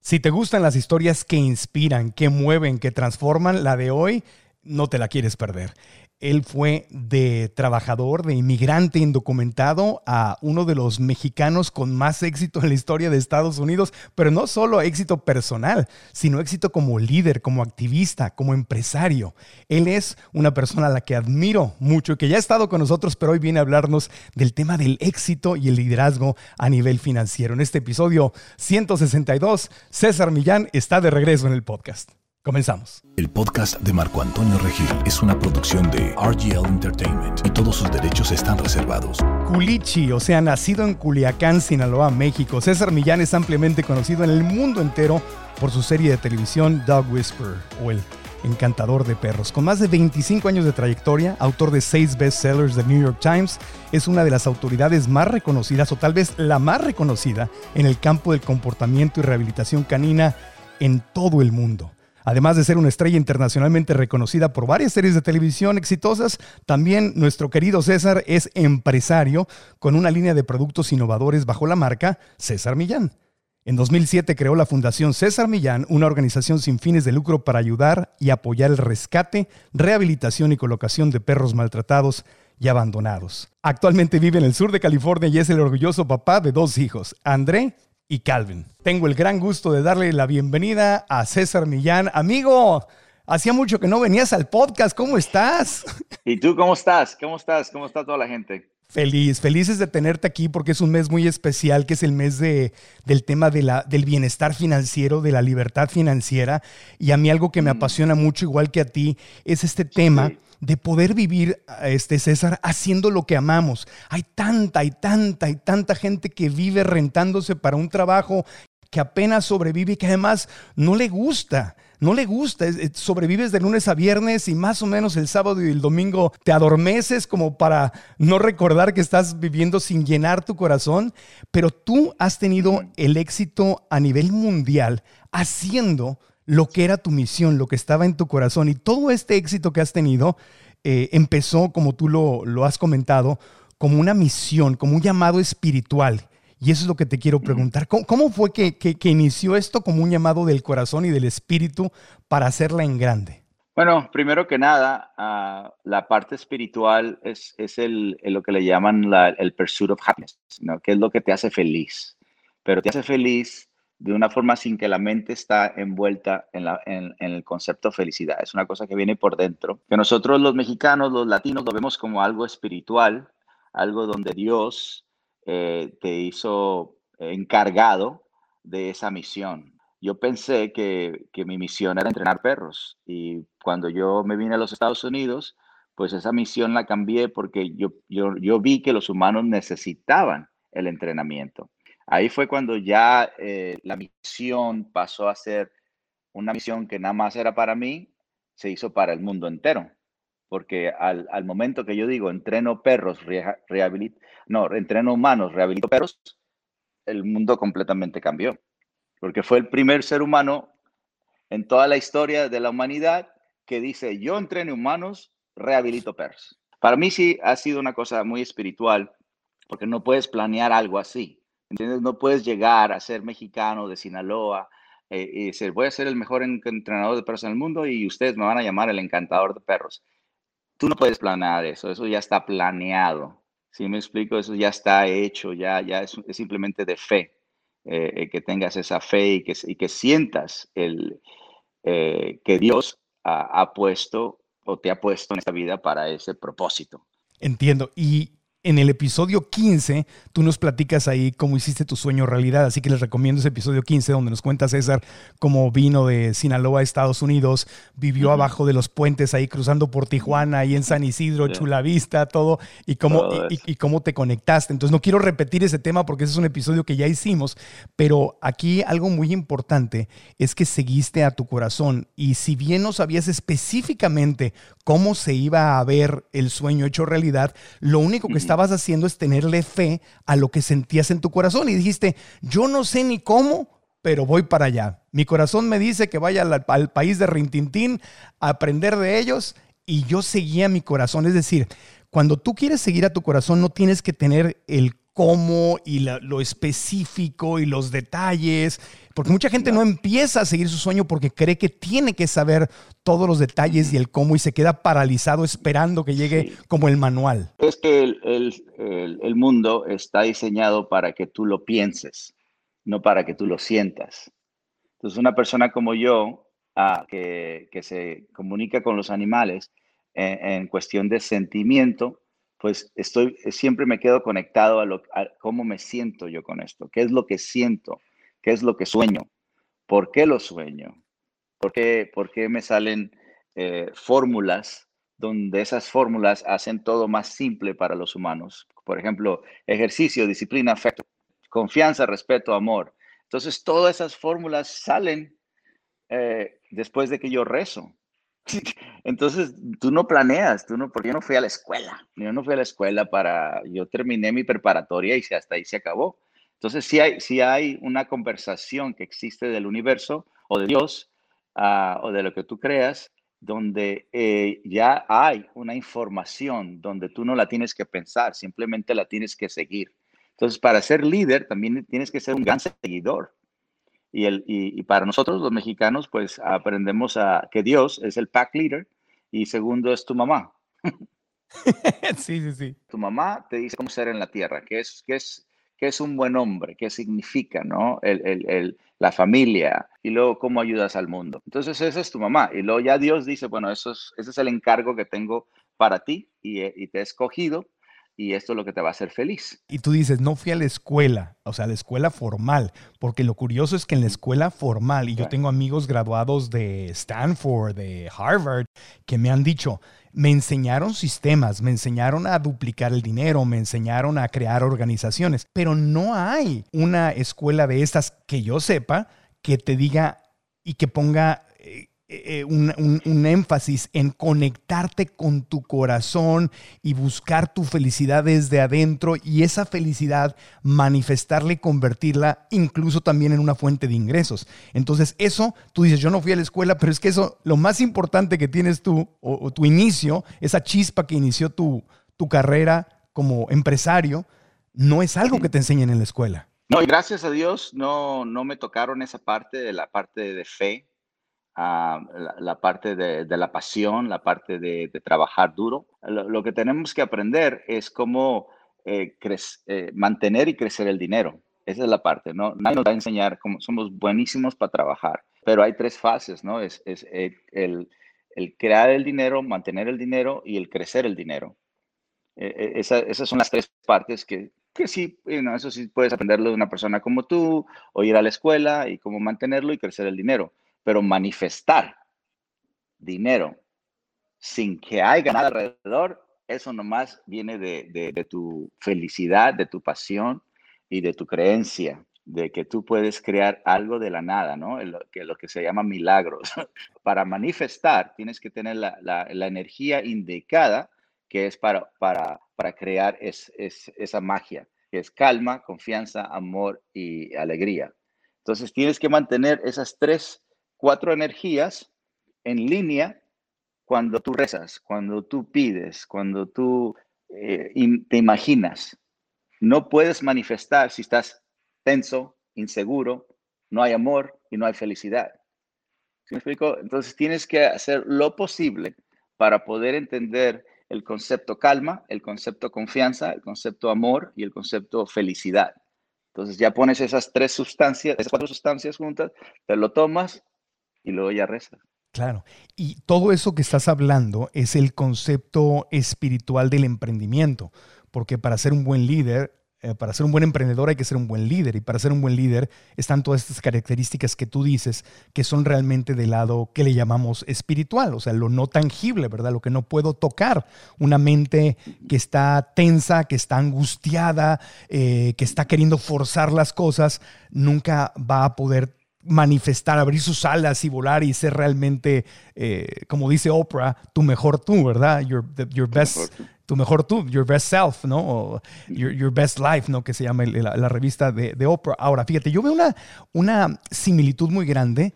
Si te gustan las historias que inspiran, que mueven, que transforman, la de hoy no te la quieres perder. Él fue de trabajador, de inmigrante indocumentado, a uno de los mexicanos con más éxito en la historia de Estados Unidos, pero no solo éxito personal, sino éxito como líder, como activista, como empresario. Él es una persona a la que admiro mucho y que ya ha estado con nosotros, pero hoy viene a hablarnos del tema del éxito y el liderazgo a nivel financiero. En este episodio 162, César Millán está de regreso en el podcast. Comenzamos. El podcast de Marco Antonio Regil es una producción de RGL Entertainment y todos sus derechos están reservados. Culichi, o sea, nacido en Culiacán, Sinaloa, México, César Millán es ampliamente conocido en el mundo entero por su serie de televisión Dog Whisperer, o El Encantador de Perros. Con más de 25 años de trayectoria, autor de 6 bestsellers del New York Times, es una de las autoridades más reconocidas, o tal vez la más reconocida, en el campo del comportamiento y rehabilitación canina en todo el mundo. Además de ser una estrella internacionalmente reconocida por varias series de televisión exitosas, también nuestro querido César es empresario con una línea de productos innovadores bajo la marca César Millán. En 2007 creó la Fundación César Millán, una organización sin fines de lucro para ayudar y apoyar el rescate, rehabilitación y colocación de perros maltratados y abandonados. Actualmente vive en el sur de California y es el orgulloso papá de 2 hijos, André y Calvin. Tengo el gran gusto de darle la bienvenida a César Millán. Amigo, hacía mucho que no venías al podcast. ¿Cómo estás? ¿Y tú cómo estás? ¿Cómo estás? ¿Cómo está toda la gente? Felices de tenerte aquí porque es un mes muy especial, que es el mes del tema del bienestar financiero, de la libertad financiera. Y a mí algo que me apasiona mucho, igual que a ti, es este tema de poder vivir, César, haciendo lo que amamos. Hay tanta gente que vive rentándose para un trabajo que apenas sobrevive y que además no le gusta. Sobrevives de lunes a viernes y más o menos el sábado y el domingo te adormeces como para no recordar que estás viviendo sin llenar tu corazón. Pero tú has tenido el éxito a nivel mundial haciendo lo que era tu misión, lo que estaba en tu corazón. Y todo este éxito que has tenido empezó, como tú lo has comentado, como una misión, como un llamado espiritual. Y eso es lo que te quiero preguntar. ¿Cómo fue que inició esto como un llamado del corazón y del espíritu para hacerla en grande? Bueno, primero que nada, la parte espiritual es lo que le llaman el pursuit of happiness, ¿no? Que es lo que te hace feliz. Pero te hace feliz de una forma sin que la mente está envuelta en el concepto de felicidad. Es una cosa que viene por dentro. Que nosotros los mexicanos, los latinos, lo vemos como algo espiritual, algo donde Dios te hizo encargado de esa misión. Yo pensé que mi misión era entrenar perros y cuando yo me vine a los Estados Unidos, pues esa misión la cambié porque yo vi que los humanos necesitaban el entrenamiento. Ahí fue cuando ya la misión pasó a ser una misión que nada más era para mí, se hizo para el mundo entero. Porque al momento que yo digo entreno perros, entreno humanos, rehabilito perros, el mundo completamente cambió. Porque fue el primer ser humano en toda la historia de la humanidad que dice, yo entreno humanos, rehabilito perros. Para mí sí ha sido una cosa muy espiritual, porque no puedes planear algo así. ¿Entiendes? No puedes llegar a ser mexicano de Sinaloa y decir, voy a ser el mejor entrenador de perros en el mundo y ustedes me van a llamar el encantador de perros. Tú no puedes planear eso ya está planeado. ¿Sí me explico? Eso ya está hecho, ya es simplemente de fe, que tengas esa fe y que sientas que Dios ha puesto o te ha puesto en esta vida para ese propósito. Entiendo. Y en el episodio 15, tú nos platicas ahí cómo hiciste tu sueño realidad, así que les recomiendo ese episodio 15 donde nos cuenta César cómo vino de Sinaloa a Estados Unidos, vivió abajo de los puentes ahí cruzando por Tijuana, ahí en San Isidro, Chula Vista, todo, y cómo te conectaste. Entonces no quiero repetir ese tema porque ese es un episodio que ya hicimos, pero aquí algo muy importante es que seguiste a tu corazón y si bien no sabías específicamente cómo se iba a ver el sueño hecho realidad, lo único que estabas haciendo es tenerle fe a lo que sentías en tu corazón y dijiste, yo no sé ni cómo, pero voy para allá. Mi corazón me dice que vaya al país de Rintintín a aprender de ellos y yo seguía mi corazón. Es decir, cuando tú quieres seguir a tu corazón no tienes que tener el cómo y lo específico y los detalles, porque mucha gente no empieza a seguir su sueño porque cree que tiene que saber todos los detalles y el cómo y se queda paralizado esperando que llegue como el manual. Es que el mundo está diseñado para que tú lo pienses, no para que tú lo sientas. Entonces, una persona como yo, que se comunica con los animales en cuestión de sentimiento, pues siempre me quedo conectado a cómo me siento yo con esto, qué es lo que siento, qué es lo que sueño, por qué lo sueño, por qué me salen fórmulas donde esas fórmulas hacen todo más simple para los humanos. Por ejemplo, ejercicio, disciplina, afecto, confianza, respeto, amor. Entonces, todas esas fórmulas salen después de que yo rezo. Entonces, tú no planeas, porque yo no fui a la escuela. Yo terminé mi preparatoria y hasta ahí se acabó. Entonces, sí hay una conversación que existe del universo o de Dios o de lo que tú creas, donde ya hay una información donde tú no la tienes que pensar, simplemente la tienes que seguir. Entonces, para ser líder también tienes que ser un gran seguidor. Y para nosotros los mexicanos, pues aprendemos que Dios es el pack leader y segundo es tu mamá. Sí. Tu mamá te dice cómo ser en la tierra, qué es un buen hombre, qué significa, ¿no? La familia y luego cómo ayudas al mundo. Entonces esa es tu mamá y luego ya Dios dice, bueno, ese es el encargo que tengo para ti y te he escogido. Y esto es lo que te va a hacer feliz. Y tú dices, no fui a la escuela, o sea, a la escuela formal, porque lo curioso es que en la escuela formal, y yo tengo amigos graduados de Stanford, de Harvard, que me han dicho, me enseñaron sistemas, me enseñaron a duplicar el dinero, me enseñaron a crear organizaciones, pero no hay una escuela de estas que yo sepa que te diga y que ponga un énfasis en conectarte con tu corazón y buscar tu felicidad desde adentro y esa felicidad manifestarla y convertirla incluso también en una fuente de ingresos. Entonces eso, tú dices, yo no fui a la escuela, pero es que eso, lo más importante que tienes tú o tu inicio, esa chispa que inició tu carrera como empresario, no es algo que te enseñen en la escuela. No, y gracias a Dios no me tocaron esa parte de la parte de fe. La parte de la pasión, la parte de trabajar duro. Lo que tenemos que aprender es cómo mantener y crecer el dinero. Esa es la parte, ¿no? Nadie nos va a enseñar cómo somos buenísimos para trabajar, pero hay 3 fases, ¿no? Es el crear el dinero, mantener el dinero y el crecer el dinero. Esas son las 3 partes que sí, eso sí puedes aprenderlo de una persona como tú o ir a la escuela y cómo mantenerlo y crecer el dinero. Pero manifestar dinero sin que haya nada alrededor, eso nomás viene de tu felicidad, de tu pasión y de tu creencia, de que tú puedes crear algo de la nada, ¿no? Lo que se llama milagros. Para manifestar tienes que tener la energía indicada que es para crear esa magia, que es calma, confianza, amor y alegría. Entonces tienes que mantener esas 4 energías en línea cuando tú rezas, cuando tú pides, cuando tú te imaginas. No puedes manifestar si estás tenso, inseguro, no hay amor y no hay felicidad. ¿Sí me explico? Entonces tienes que hacer lo posible para poder entender el concepto calma, el concepto confianza, el concepto amor y el concepto felicidad. Entonces ya pones esas 4 sustancias juntas, te lo tomas y luego ya rezas. Claro. Y todo eso que estás hablando es el concepto espiritual del emprendimiento, porque para ser un buen líder, para ser un buen emprendedor hay que ser un buen líder, y para ser un buen líder están todas estas características que tú dices que son realmente del lado que le llamamos espiritual, o sea, lo no tangible, ¿verdad? Lo que no puedo tocar. Una mente que está tensa, que está angustiada, que está queriendo forzar las cosas, nunca va a poder manifestar, abrir sus alas y volar y ser realmente, como dice Oprah, tu mejor tú, ¿verdad? Your best, tu mejor tú, your best self, ¿no? O your best life, ¿no? Que se llama la revista de Oprah. Ahora, fíjate, yo veo una similitud muy grande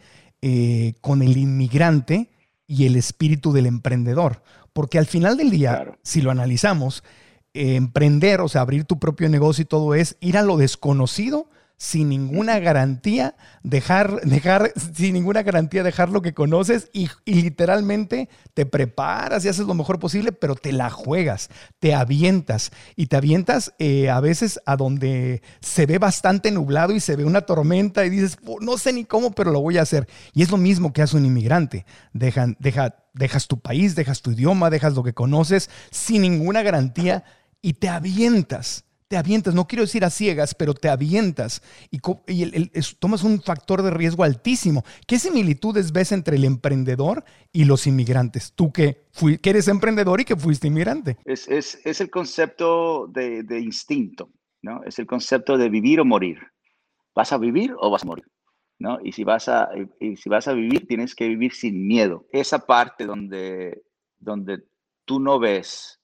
con el inmigrante y el espíritu del emprendedor, porque al final del día, claro, si lo analizamos, emprender, o sea, abrir tu propio negocio y todo es ir a lo desconocido sin ninguna garantía, dejar sin ninguna garantía dejar lo que conoces y literalmente te preparas y haces lo mejor posible, pero te la juegas, te avientas y te avientas a veces a donde se ve bastante nublado y se ve una tormenta y dices, no sé ni cómo, pero lo voy a hacer. Y es lo mismo que hace un inmigrante. Dejas tu país, dejas tu idioma, dejas lo que conoces sin ninguna garantía y te avientas. No quiero decir a ciegas, pero te avientas y tomas un factor de riesgo altísimo. ¿Qué similitudes ves entre el emprendedor y los inmigrantes? Tú que eres emprendedor y que fuiste inmigrante. Es el concepto de instinto, ¿no? Es el concepto de vivir o morir. ¿Vas a vivir o vas a morir? ¿No? Y si vas a vivir, tienes que vivir sin miedo. Esa parte donde tú no ves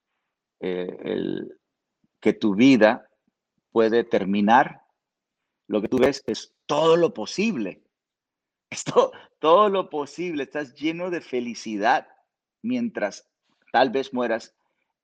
que tu vida puede terminar, lo que tú ves es todo lo posible. Todo lo posible. Estás lleno de felicidad mientras tal vez mueras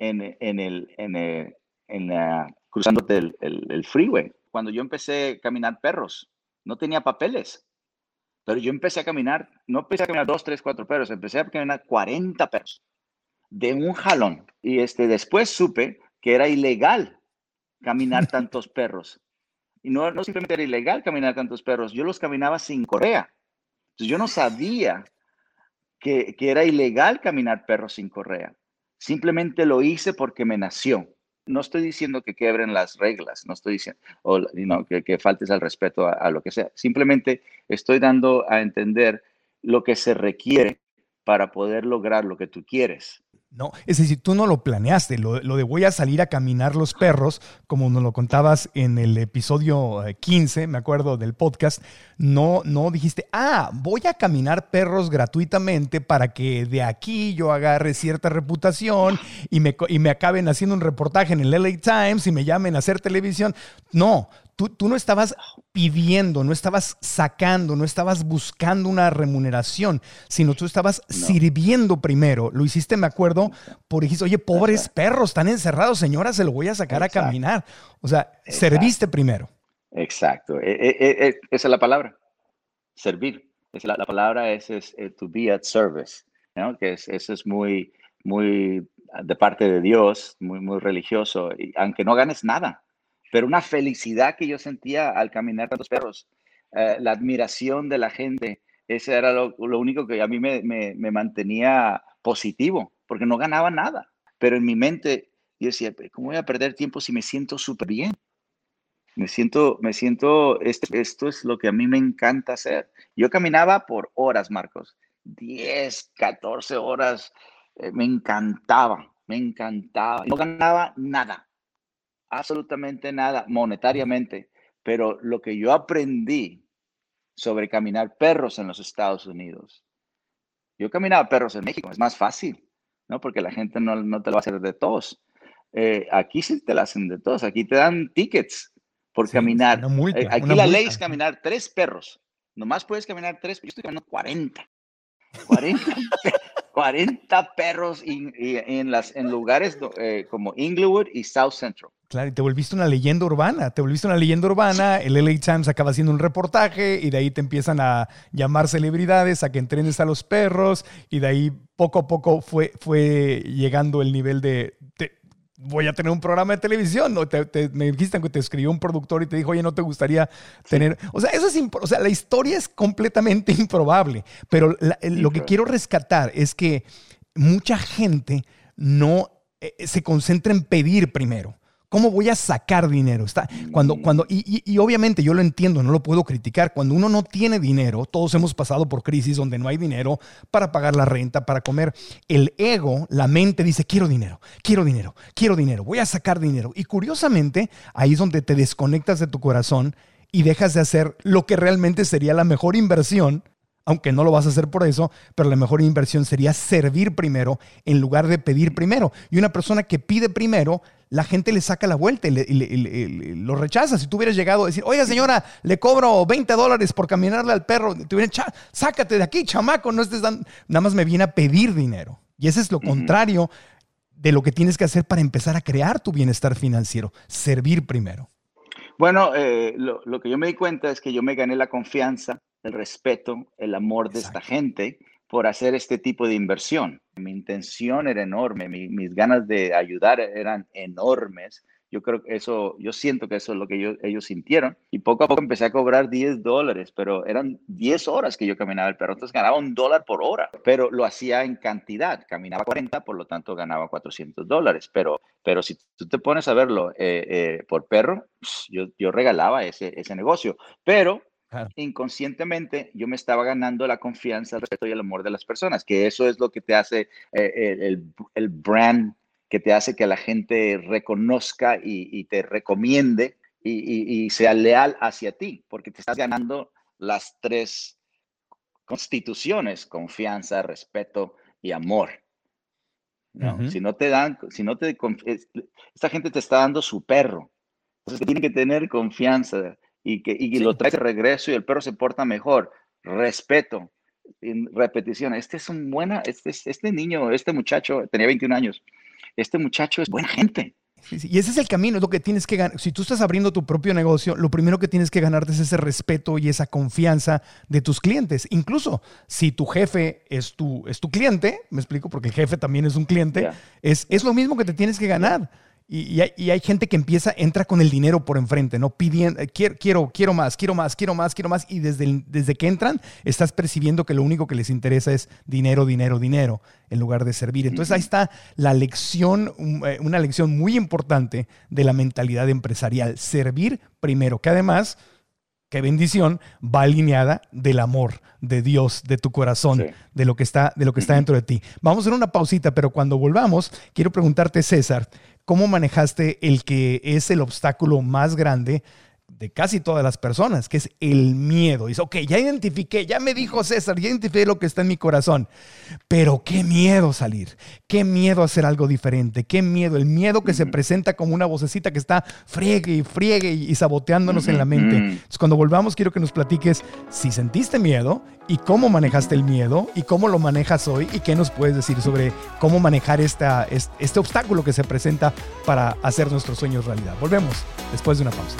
cruzándote el freeway. Cuando yo empecé a caminar perros, no tenía papeles, pero yo empecé a caminar, no empecé a caminar 2, 3, 4 perros, empecé a caminar 40 perros de un jalón. Y después supe que era ilegal caminar tantos perros. Y no simplemente era ilegal caminar tantos perros, yo los caminaba sin correa. Entonces yo no sabía que era ilegal caminar perros sin correa. Simplemente lo hice porque me nació. No estoy diciendo que quebren las reglas, no estoy diciendo que faltes al respeto a lo que sea. Simplemente estoy dando a entender lo que se requiere para poder lograr lo que tú quieres. No, es decir, tú no lo planeaste, lo de voy a salir a caminar los perros, como nos lo contabas en el episodio 15, me acuerdo del podcast, no dijiste, voy a caminar perros gratuitamente para que de aquí yo agarre cierta reputación y me acaben haciendo un reportaje en el LA Times y me llamen a hacer televisión. No, tú no estabas pidiendo, no estabas sacando, no estabas buscando una remuneración, sino tú estabas sirviendo primero. Lo hiciste, me acuerdo, dijiste, oye, pobres perros, están encerrados, señora, se lo voy a sacar a caminar. O sea, serviste primero. Exacto. Esa es la palabra, servir. La palabra es to be at service, ¿no? Que eso es muy, muy de parte de Dios, muy, muy religioso, y aunque no ganes nada. Pero una felicidad que yo sentía al caminar tantos perros, la admiración de la gente, ese era lo único que a mí me mantenía positivo, porque no ganaba nada. Pero en mi mente yo decía, ¿cómo voy a perder tiempo si me siento súper bien? Esto es lo que a mí me encanta hacer. Yo caminaba por horas, Marcos, 10, 14 horas, me encantaba. No ganaba nada. Absolutamente nada monetariamente, pero lo que yo aprendí sobre caminar perros en los Estados Unidos, yo caminaba perros en México, es más fácil, ¿no? Porque la gente no te lo va a hacer de todos. Aquí sí te lo hacen de todos, aquí te dan tickets por caminar. Aquí la ley es caminar 3 perros, nomás puedes caminar 3, yo estoy caminando 40 perros en lugares como Inglewood y South Central. Claro, y te volviste una leyenda urbana. El LA Times acaba haciendo un reportaje y de ahí te empiezan a llamar celebridades a que entrenes a los perros y de ahí poco a poco fue llegando el nivel de voy a tener un programa de televisión. ¿No? Me dijiste que te escribió un productor y te dijo, oye, ¿no te gustaría tener...? O sea, la historia es completamente improbable, pero lo que quiero rescatar es que mucha gente no se concentra en pedir primero. ¿Cómo voy a sacar dinero? Y obviamente yo lo entiendo, no lo puedo criticar. Cuando uno no tiene dinero, todos hemos pasado por crisis donde no hay dinero para pagar la renta, para comer. El ego, la mente dice, quiero dinero, voy a sacar dinero. Y curiosamente, ahí es donde te desconectas de tu corazón y dejas de hacer lo que realmente sería la mejor inversión, aunque no lo vas a hacer por eso, pero la mejor inversión sería servir primero en lugar de pedir primero. Y una persona que pide primero, la gente le saca la vuelta y lo rechaza. Si tú hubieras llegado a decir, oiga señora, le cobro $20 por caminarle al perro, te hubieran dicho, sácate de aquí, chamaco, no estés dando, nada más me viene a pedir dinero. Y ese es lo contrario de lo que tienes que hacer para empezar a crear tu bienestar financiero. Servir primero. Bueno, lo que yo me di cuenta es que yo me gané la confianza, el respeto, el amor de esta Exacto. gente por hacer este tipo de inversión. Mi intención era enorme, mis ganas de ayudar eran enormes. Yo creo que eso, yo siento que eso es lo que ellos sintieron. Y poco a poco empecé a cobrar $10, pero eran 10 horas que yo caminaba el perro. Entonces ganaba $1 por hora, pero lo hacía en cantidad. Caminaba 40, por lo tanto ganaba $400. Pero si tú te pones a verlo por perro, yo regalaba ese negocio. Pero Claro. inconscientemente yo me estaba ganando la confianza, el respeto y el amor de las personas, que eso es lo que te hace el brand, que te hace que la gente reconozca y te recomiende y sea leal hacia ti, porque te estás ganando las tres constituciones: confianza, respeto y amor. ¿No? Ujú. Si no te dan, si no te, esta gente te está dando su perro. Entonces tiene que tener confianza y lo Sí. traes de regreso y el perro se porta mejor. Respeto, en repetición. Este niño, este muchacho, tenía 21 años. Este muchacho es buena gente. Sí, sí. Y ese es el camino, es lo que tienes que ganar. Si tú estás abriendo tu propio negocio, lo primero que tienes que ganarte es ese respeto y esa confianza de tus clientes. Incluso si tu jefe es tu cliente, me explico, porque el jefe también es un cliente, Ya, es lo mismo que te tienes que ya. ganar. Y hay gente que entra con el dinero por enfrente, ¿no? Pidiendo, quiero más, quiero más, quiero más, quiero más. Y desde que entran, estás percibiendo que lo único que les interesa es dinero, dinero, dinero, en lugar de servir. Entonces ahí Ujú. está la lección, una lección muy importante de la mentalidad empresarial. Servir primero, que además, qué bendición, va alineada del amor de Dios, de tu Sí. corazón, de lo que está Ujú. dentro de ti. Vamos a hacer una pausita, pero cuando volvamos, quiero preguntarte, César, ¿cómo manejaste el que es el obstáculo más grande de casi todas las personas, que es el miedo? Dice, ok, ya identifiqué, ya me dijo César, ya identifiqué lo que está en mi corazón, pero qué miedo salir, qué miedo hacer algo diferente, qué miedo, el miedo que se Ujú. presenta como una vocecita que está friegue y saboteándonos en Ujú. la mente. Mm. Entonces, cuando volvamos, quiero que nos platiques si sentiste miedo y cómo manejaste el miedo y cómo lo manejas hoy y qué nos puedes decir sobre cómo manejar este obstáculo que se presenta para hacer nuestros sueños realidad. Volvemos después de una pausa.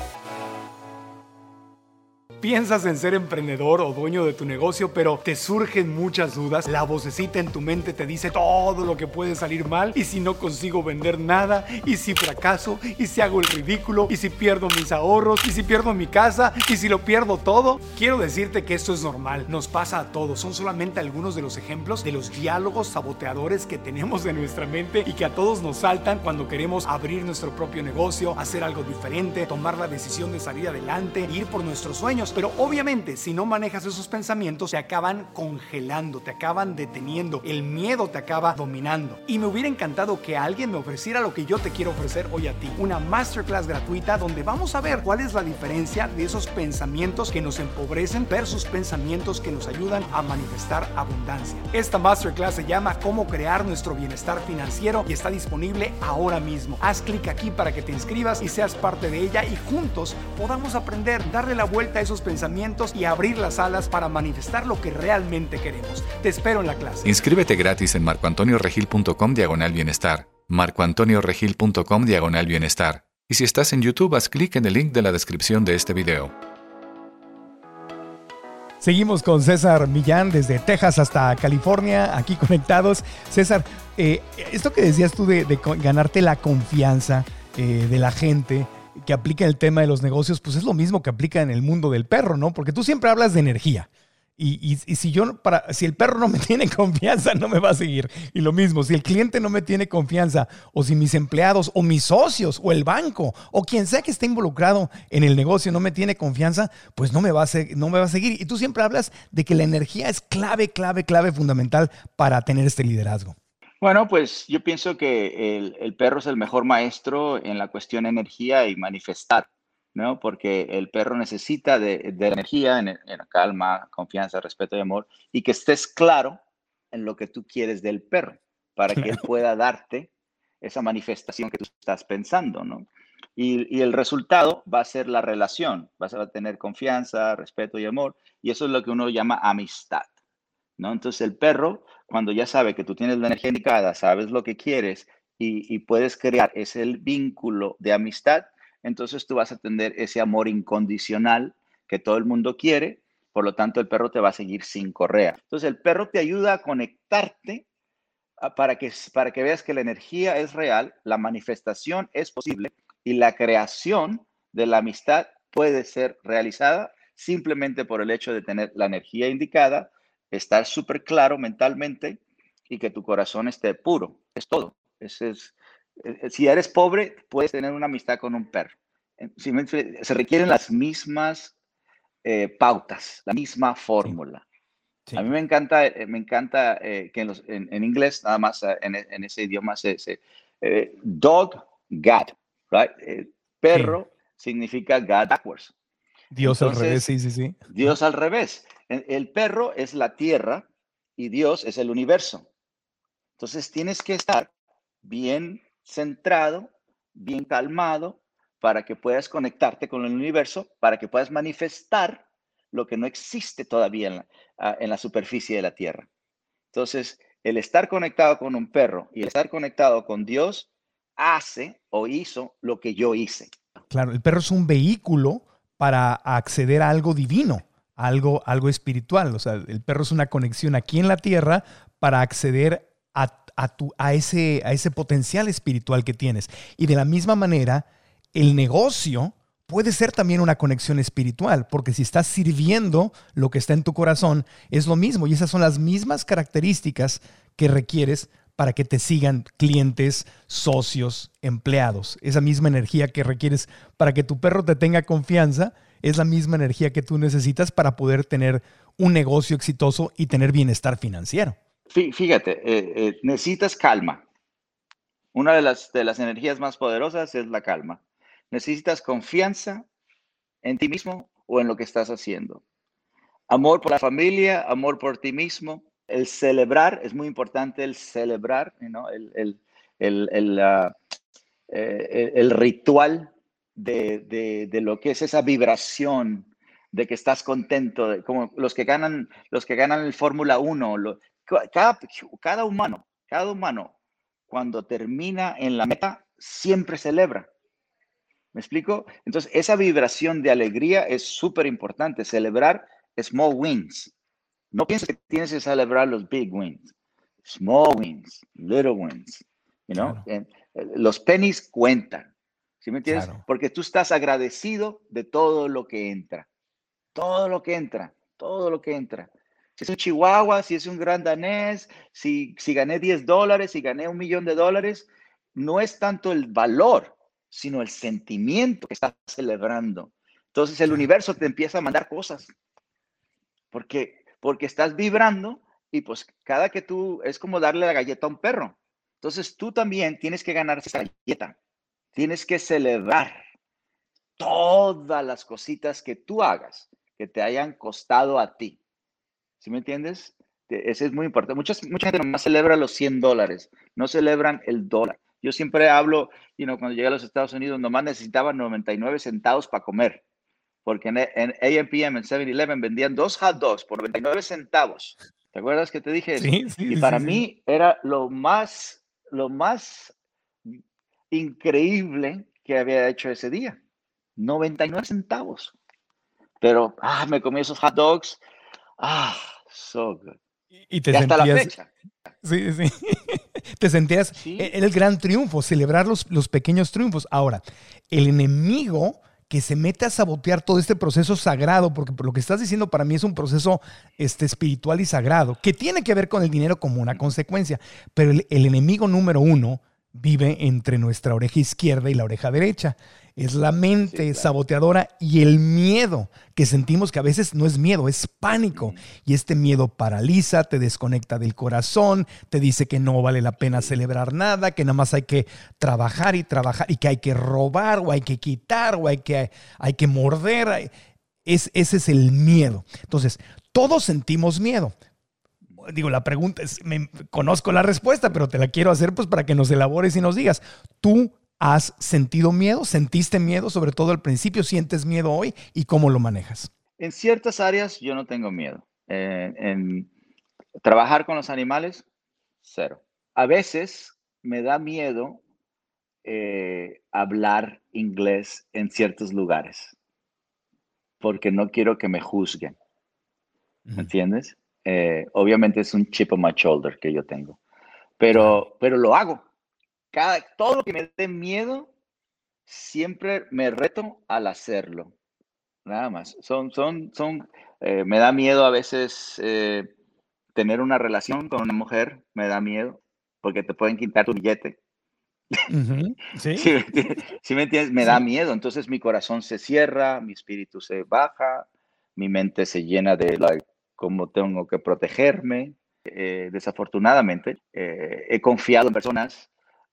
Piensas en ser emprendedor o dueño de tu negocio, pero te surgen muchas dudas. La vocecita en tu mente te dice todo lo que puede salir mal. ¿Y si no consigo vender nada? ¿Y si fracaso? ¿Y si hago el ridículo? ¿Y si pierdo mis ahorros? ¿Y si pierdo mi casa? ¿Y si lo pierdo todo? Quiero decirte que esto es normal. Nos pasa a todos. Son solamente algunos de los ejemplos de los diálogos saboteadores que tenemos en nuestra mente y que a todos nos saltan cuando queremos abrir nuestro propio negocio, hacer algo diferente, tomar la decisión de salir adelante, ir por nuestros sueños. Pero obviamente, si no manejas esos pensamientos, te acaban congelando, te acaban deteniendo, el miedo te acaba dominando. Y me hubiera encantado que alguien me ofreciera lo que yo te quiero ofrecer hoy a ti, una masterclass gratuita donde vamos a ver cuál es la diferencia de esos pensamientos que nos empobrecen versus pensamientos que nos ayudan a manifestar abundancia. Esta masterclass se llama Cómo crear nuestro bienestar financiero y está disponible ahora mismo. Haz clic aquí para que te inscribas y seas parte de ella y juntos podamos aprender, darle la vuelta a esos pensamientos y abrir las alas para manifestar lo que realmente queremos. Te espero en la clase. Inscríbete gratis en marcoantonioregil.com/bienestar. marcoantonioregil.com/bienestar. Y si estás en YouTube, haz clic en el link de la descripción de este video. Seguimos con César Millán desde Texas hasta California, aquí conectados. César, esto que decías tú de ganarte la confianza de la gente que aplica en el tema de los negocios, pues es lo mismo que aplica en el mundo del perro, ¿no? Porque tú siempre hablas de energía. Y si el perro no me tiene confianza, no me va a seguir. Y lo mismo, si el cliente no me tiene confianza, o si mis empleados, o mis socios, o el banco, o quien sea que esté involucrado en el negocio no me tiene confianza, pues no me va a seguir. Y tú siempre hablas de que la energía es clave, fundamental para tener este liderazgo. Bueno, pues yo pienso que el perro es el mejor maestro en la cuestión energía y manifestar, ¿no? Porque el perro necesita de energía, en calma, confianza, respeto y amor, y que estés claro en lo que tú quieres del perro, para que él Claro. pueda darte esa manifestación que tú estás pensando, ¿no? Y el resultado va a ser la relación, vas a tener confianza, respeto y amor, y eso es lo que uno llama amistad, ¿no? Entonces el perro, cuando ya sabe que tú tienes la energía indicada, sabes lo que quieres y puedes crear ese vínculo de amistad, entonces tú vas a tener ese amor incondicional que todo el mundo quiere, por lo tanto el perro te va a seguir sin correa. Entonces el perro te ayuda a conectarte para que veas que la energía es real, la manifestación es posible y la creación de la amistad puede ser realizada simplemente por el hecho de tener la energía indicada, estar súper claro mentalmente y que tu corazón esté puro. Es todo. Si eres pobre, puedes tener una amistad con un perro. Se requieren las mismas pautas, la misma Sí, fórmula. sí. A mí me encanta que en inglés, nada más en ese idioma, dog, God, right? Sí. Perro significa God backwards. Dios al revés, Entonces, sí, sí, sí. Dios al revés. El perro es la tierra y Dios es el universo. Entonces, tienes que estar bien centrado, bien calmado, para que puedas conectarte con el universo, para que puedas manifestar lo que no existe todavía en la superficie de la tierra. Entonces, el estar conectado con un perro y el estar conectado con Dios hace o hizo lo que yo hice. Claro, el perro es un vehículo para acceder a algo divino, algo espiritual. O sea, el perro es una conexión aquí en la tierra para acceder a ese potencial espiritual que tienes. Y de la misma manera, el negocio puede ser también una conexión espiritual, porque si estás sirviendo lo que está en tu corazón, es lo mismo. Y esas son las mismas características que requieres para que te sigan clientes, socios, empleados. Esa misma energía que requieres para que tu perro te tenga confianza es la misma energía que tú necesitas para poder tener un negocio exitoso y tener bienestar financiero. Fíjate, necesitas calma. Una de las energías más poderosas es la calma. Necesitas confianza en ti mismo o en lo que estás haciendo. Amor por la familia, amor por ti mismo. El celebrar, es muy importante el celebrar, ¿no? El ritual de lo que es esa vibración de que estás contento, como los que ganan el Fórmula 1, cada humano, cuando termina en la meta, siempre celebra. ¿Me explico? Entonces, esa vibración de alegría es súper importante. Celebrar small wins. No pienses que tienes que celebrar los big wins. Small wins, little wins. You know? Claro, Los pennies cuentan. ¿Sí me entiendes? claro. Porque tú estás agradecido de todo lo que entra. Todo lo que entra. Todo lo que entra. Si es un chihuahua, si es un gran danés, si gané $10, si gané $1,000,000, no es tanto el valor, sino el sentimiento que estás celebrando. Entonces el Claro. universo te empieza a mandar cosas porque estás vibrando y pues cada que tú, es como darle la galleta a un perro. Entonces tú también tienes que ganarse esa galleta. Tienes que celebrar todas las cositas que tú hagas que te hayan costado a ti. ¿Sí me entiendes? Eso es muy importante. Mucha gente nomás celebra los $100, no celebran el dólar. Yo siempre hablo, cuando llegué a los Estados Unidos, nomás necesitaba 99 centavos para comer, porque en A&PM, en 7-Eleven, vendían 2 hot dogs por 99 centavos. ¿Te acuerdas que te dije eso? Sí, sí, Y sí, para sí, sí. mí era lo más increíble que había hecho ese día. 99 centavos. Pero, me comí esos hot dogs. So good. Y te Y hasta la sentías, fecha. sí, sí. Te sentías, Sí, era el gran triunfo, celebrar los pequeños triunfos. Ahora, el enemigo que se mete a sabotear todo este proceso sagrado, porque por lo que estás diciendo para mí es un proceso espiritual y sagrado, que tiene que ver con el dinero como una consecuencia, pero el enemigo número uno vive entre nuestra oreja izquierda y la oreja derecha. Es la sí, mente claro. saboteadora y el miedo, que sentimos que a veces no es miedo, es pánico. Ujú. Y este miedo paraliza, te desconecta del corazón, te dice que no vale la pena Sí. celebrar nada, que nada más hay que trabajar y que hay que robar o hay que quitar o hay que morder. Ese es el miedo. Entonces, todos sentimos miedo. Digo, la pregunta es, conozco la respuesta, pero te la quiero hacer pues para que nos elabores y nos digas, ¿tú has sentido miedo? ¿Sentiste miedo? Sobre todo al principio, ¿sientes miedo hoy? ¿Y cómo lo manejas? En ciertas áreas yo no tengo miedo. En trabajar con los animales, cero. A veces me da miedo hablar inglés en ciertos lugares, porque no quiero que me juzguen, ¿me Ujú. entiendes? Obviamente es un chip on my shoulder que yo tengo, Claro. pero lo hago. Todo lo que me dé miedo, siempre me reto al hacerlo. Nada más. Me da miedo a veces tener una relación con una mujer, me da miedo, porque te pueden quitar tu billete. Ujú. Sí, ¿Sí me entiendes? Me da sí. miedo. Entonces mi corazón se cierra, mi espíritu se baja, mi mente se llena de cómo tengo que protegerme. Desafortunadamente, he confiado en personas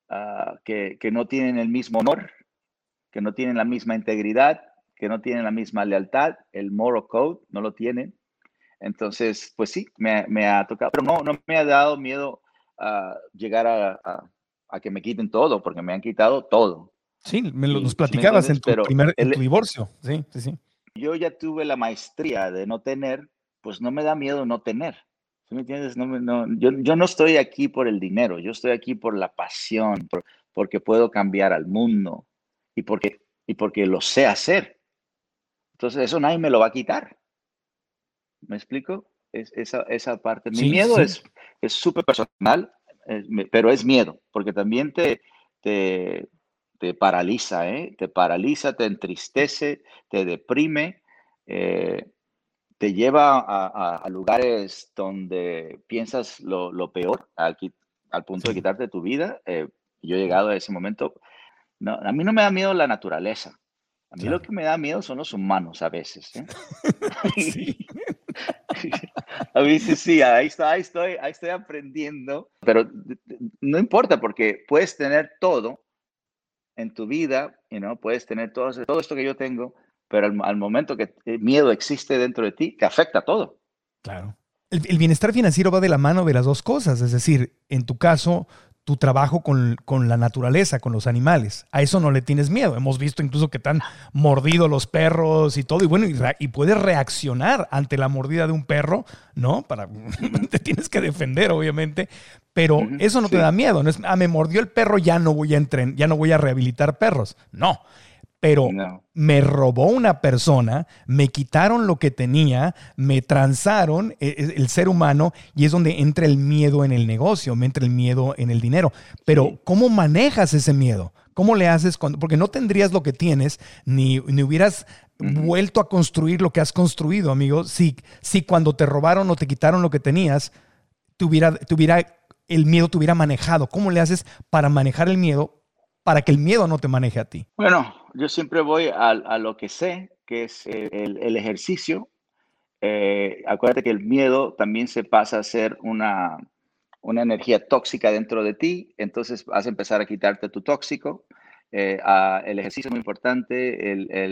que no tienen el mismo honor, que no tienen la misma integridad, que no tienen la misma lealtad, el moral code no lo tienen. Entonces, pues sí, me ha tocado, pero no me ha dado miedo llegar a que me quiten todo, porque me han quitado todo. Sí, nos Y, ¿sí me platicabas entiendes? en tu Pero primer en tu divorcio. Sí, sí, sí. yo ya tuve la maestría de no tener, pues no me da miedo no tener. ¿Sí me entiendes? Yo no estoy aquí por el dinero, yo estoy aquí por la pasión, porque puedo cambiar al mundo y porque lo sé hacer. Entonces, eso nadie me lo va a quitar. ¿Me explico? Esa parte. Mi Sí, sí, miedo sí. es súper personal, pero es miedo, porque también te, te paraliza, ¿eh? Te paraliza, te entristece, te deprime, eh, te lleva a lugares donde piensas lo peor, al punto de Sí. quitarte tu vida. Yo he llegado a ese momento. No, a mí no me da miedo la naturaleza. A mí lo Claro. que me da miedo son los humanos a veces, ¿eh? Sí. A veces sí, ahí estoy aprendiendo, pero no importa porque puedes tener todo en tu vida, puedes tener todo esto que yo tengo, pero al momento que el miedo existe dentro de ti, te afecta todo. Claro. El bienestar financiero va de la mano de las dos cosas, es decir, en tu caso, tu trabajo con la naturaleza, con los animales. A eso no le tienes miedo. Hemos visto incluso que te han mordido los perros y todo, y bueno, y puedes reaccionar ante la mordida de un perro, ¿no? Ujú, Te tienes que defender, obviamente, pero ujú, eso no te da sí, miedo. No es, me mordió el perro, ya no voy a ya no voy a rehabilitar perros. No, pero no, me robó una persona, me quitaron lo que tenía, me transaron el ser humano y es donde entra el miedo en el negocio, me entra el miedo en el dinero. Pero sí. ¿cómo manejas ese miedo? ¿Cómo le haces cuando, porque no tendrías lo que tienes ni hubieras Ujú, vuelto a construir lo que has construido, amigo, si cuando te robaron o te quitaron lo que tenías, el miedo te hubiera manejado? ¿Cómo le haces para manejar el miedo para que el miedo no te maneje a ti? Bueno, yo siempre voy a lo que sé, que es el ejercicio. Acuérdate que el miedo también se pasa a ser una energía tóxica dentro de ti, entonces vas a empezar a quitarte tu tóxico. El ejercicio es muy importante,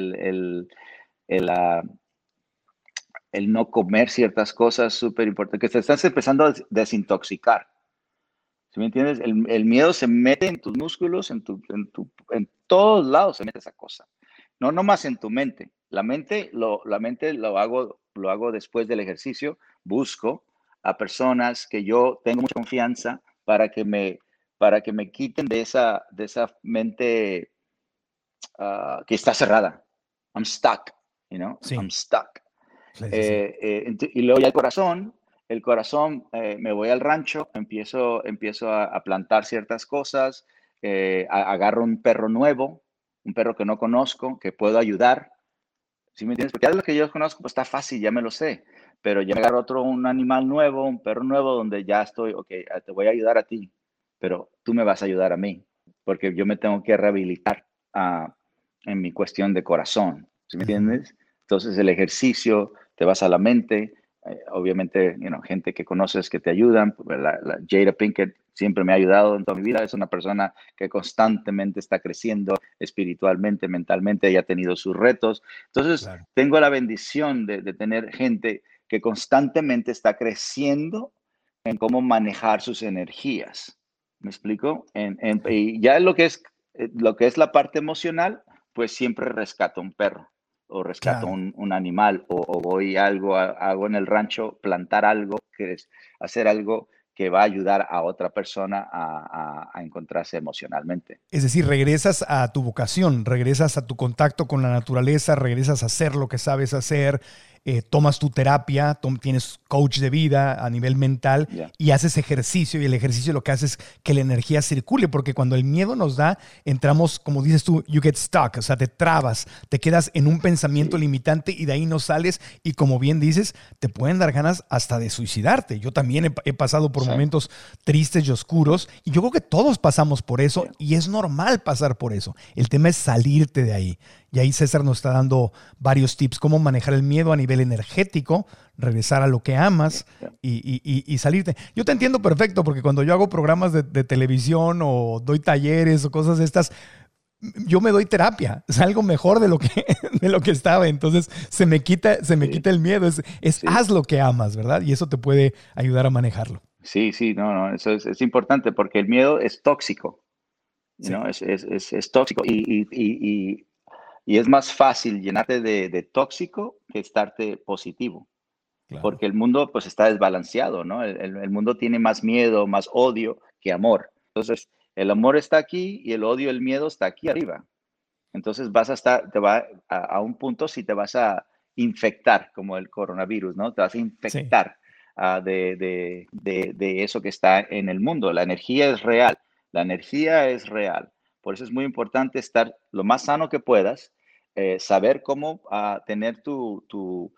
el, el no comer ciertas cosas, súper importante, que te estás empezando a desintoxicar. ¿Sí me entiendes? El miedo se mete en tus músculos, en todos lados se mete esa cosa. No más en tu mente. La mente lo hago después del ejercicio. Busco a personas que yo tengo mucha confianza para que me quiten de esa mente que está cerrada. I'm stuck, Sí, I'm stuck. sí, sí, sí. Y luego ya el corazón, me voy al rancho, empiezo a plantar ciertas cosas, agarro un perro nuevo, un perro que no conozco, que puedo ayudar. ¿Sí me entiendes? Porque ya de lo que yo conozco, pues está fácil, ya me lo sé. Pero ya agarro un animal nuevo, un perro nuevo, donde ya estoy, ok, te voy a ayudar a ti, pero tú me vas a ayudar a mí, porque yo me tengo que rehabilitar ah, en mi cuestión de corazón. ¿Sí me Ujú. entiendes? Entonces el ejercicio, te vas a la mente, obviamente, gente que conoces que te ayudan. La Jada Pinkett siempre me ha ayudado en toda mi vida. Es una persona que constantemente está creciendo espiritualmente, mentalmente, y ha tenido sus retos. Entonces, Claro. tengo la bendición de tener gente que constantemente está creciendo en cómo manejar sus energías. ¿Me explico? Sí. Y ya lo que es la parte emocional, pues siempre rescato un perro o rescato Claro. un animal o voy hago en el rancho, plantar algo, que es hacer algo que va a ayudar a otra persona a encontrarse emocionalmente. Es decir, regresas a tu vocación, regresas a tu contacto con la naturaleza, regresas a hacer lo que sabes hacer, tomas tu terapia, tienes coach de vida a nivel mental y haces ejercicio, y el ejercicio lo que hace es que la energía circule, porque cuando el miedo nos da, entramos, como dices tú, you get stuck, o sea, te trabas, te quedas en un pensamiento limitante y de ahí no sales, y como bien dices, te pueden dar ganas hasta de suicidarte. Yo también he pasado por momentos tristes y oscuros, y yo creo que todos pasamos por eso, y es normal pasar por eso. El tema es salirte de ahí. Y ahí César nos está dando varios tips, cómo manejar el miedo a nivel energético, regresar a lo que amas y salirte. Yo te entiendo perfecto, porque cuando yo hago programas de televisión o doy talleres o cosas de estas, yo me doy terapia, salgo mejor de lo que estaba, entonces se me quita el miedo, haz lo que amas, ¿verdad? Y eso te puede ayudar a manejarlo. Sí, no, eso es importante, porque el miedo es tóxico, ¿no? Es tóxico y es más fácil llenarte de tóxico que estarte positivo. Claro. Porque el mundo pues está desbalanceado, ¿no? El mundo tiene más miedo, más odio que amor. Entonces, el amor está aquí y el odio, el miedo está aquí arriba. Entonces te va a un punto si te vas a infectar, como el coronavirus, ¿no? Te vas a infectar de eso que está en el mundo. La energía es real. La energía es real. Por eso es muy importante estar lo más sano que puedas, saber cómo tener tu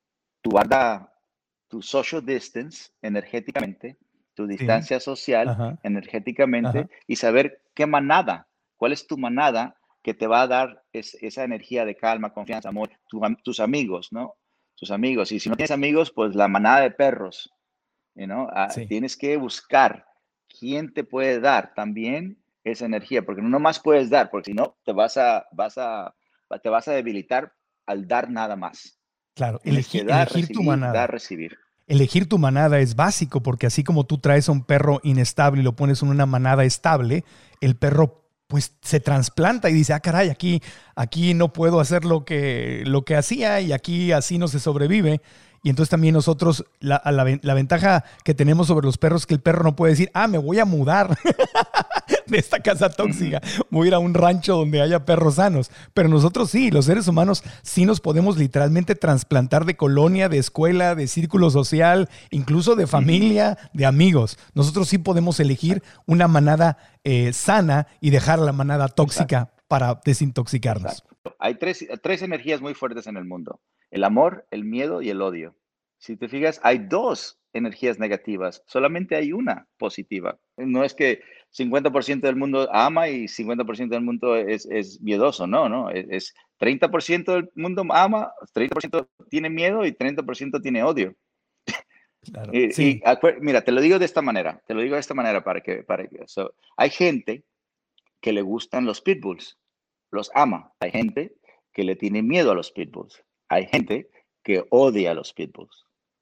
social distance energéticamente, tu distancia social energéticamente, y saber cuál es tu manada que te va a dar esa energía de calma, confianza, amor, tus amigos, ¿no? Tus amigos. Y si no tienes amigos, pues la manada de perros, ¿no? Tienes que buscar quién te puede dar también esa energía, porque no nomás puedes dar, porque si no te vas a debilitar al dar nada más. Claro, elegir tu manada. Dar, recibir. Elegir tu manada es básico, porque así como tú traes a un perro inestable y lo pones en una manada estable, el perro pues se trasplanta y dice, caray, aquí no puedo hacer lo que hacía, y aquí así no se sobrevive. Y entonces también nosotros, la ventaja que tenemos sobre los perros es que el perro no puede decir, me voy a mudar de esta casa tóxica, voy a ir a un rancho donde haya perros sanos. Pero nosotros sí, los seres humanos sí nos podemos literalmente trasplantar de colonia, de escuela, de círculo social, incluso de familia, de amigos. Nosotros sí podemos elegir una manada sana y dejar la manada tóxica para desintoxicarnos. Exacto. Hay tres energías muy fuertes en el mundo: el amor, el miedo y el odio. Si te fijas, hay dos energías negativas, solamente hay una positiva. No es que 50% del mundo ama y 50% del mundo es miedoso, no, es 30% del mundo ama, 30% tiene miedo y 30% tiene odio. Claro, mira, te lo digo de esta manera, para que hay gente que le gustan los pitbulls, los ama. Hay gente que le tiene miedo a los pitbulls. Hay gente que odia a los pitbulls.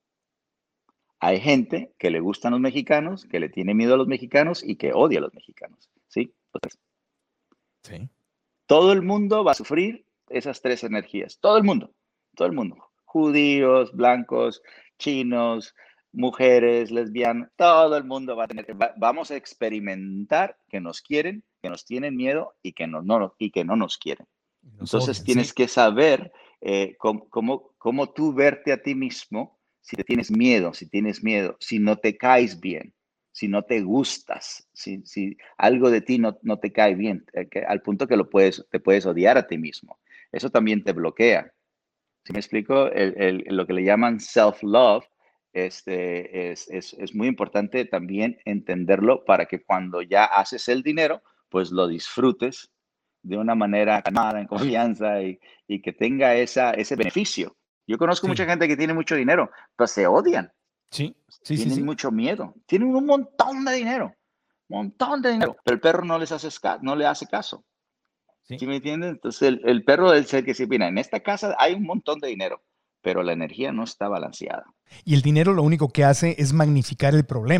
Hay gente que le gustan los mexicanos, que le tiene miedo a los mexicanos y que odia a los mexicanos. ¿Sí? Sí. Todo el mundo va a sufrir esas tres energías. Todo el mundo. Judíos, blancos, chinos, mujeres, lesbianas, todo el mundo va a tener vamos a experimentar que nos quieren, que nos tienen miedo y que no nos quieren. Entonces tienes que saber cómo tú verte a ti mismo, si tienes miedo, si no te caes bien, si no te gustas, si algo de ti no te cae bien, al punto que te puedes odiar a ti mismo. Eso también te bloquea. ¿Sí me explico? Lo que le llaman self-love es muy importante también entenderlo, para que cuando ya haces el dinero, pues lo disfrutes de una manera calmada, en confianza, y que tenga ese beneficio. Yo conozco mucha gente que tiene mucho dinero, pero se odian. Tienen mucho miedo. Tienen un montón de dinero, pero el perro no le hace caso. ¿Sí me entiendes? Entonces el perro es el que dice, mira, en esta casa hay un montón de dinero, pero la energía no está balanceada. Y el dinero lo único que hace es magnificar el problema.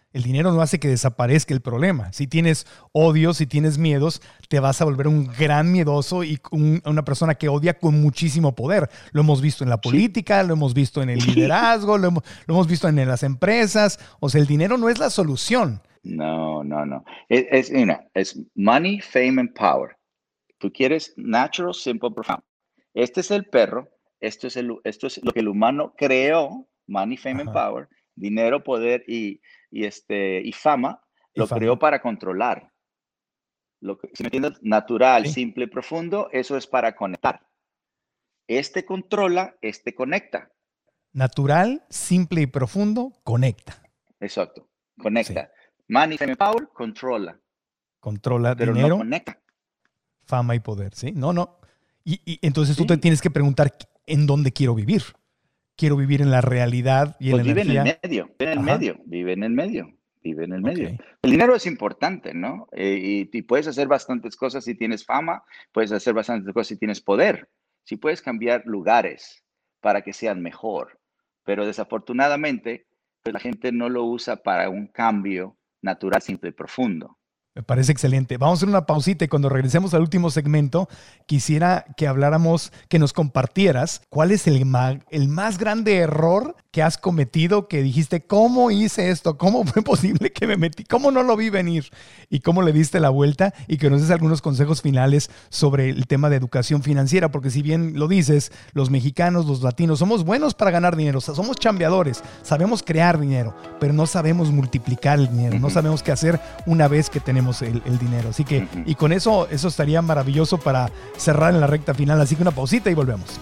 El dinero no hace que desaparezca el problema. Si tienes odio, si tienes miedos, te vas a volver un gran miedoso y una persona que odia con muchísimo poder. Lo hemos visto en la política, lo hemos visto en el liderazgo, lo hemos visto en las empresas. O sea, el dinero no es la solución. No. Es money, fame and power. Tú quieres natural, simple, profound. Este es el perro. Esto es lo que el humano creó, money, fame and power, dinero, poder y fama, lo creó para controlar. Si me entiendes, natural, simple, profundo, eso es para conectar. Este controla, este conecta. Natural, simple y profundo, conecta. Exacto, conecta. Sí. Money, fame and power, controla. Controla pero dinero, no conecta. Fama y poder, ¿sí? No. Y entonces tú te tienes que preguntar en dónde quiero vivir. Quiero vivir en la realidad y en la energía. Vive en el medio. El dinero es importante, ¿no? Y puedes hacer bastantes cosas si tienes fama, puedes hacer bastantes cosas si tienes poder. Si puedes cambiar lugares para que sean mejor. Pero desafortunadamente, pues la gente no lo usa para un cambio natural, simple y profundo. Me parece excelente. Vamos a hacer una pausita y cuando regresemos al último segmento, quisiera que habláramos, que nos compartieras cuál es el más grande error que has cometido, que dijiste, ¿cómo hice esto? ¿Cómo fue posible que me metí? ¿Cómo no lo vi venir? Y cómo le diste la vuelta y que nos des algunos consejos finales sobre el tema de educación financiera, porque si bien lo dices, los mexicanos, los latinos, somos buenos para ganar dinero, o sea, somos chambeadores, sabemos crear dinero, pero no sabemos multiplicar el dinero, no sabemos qué hacer una vez que tenemos el dinero. Así que, y con eso estaría maravilloso para cerrar en la recta final. Así que una pausita y volvemos.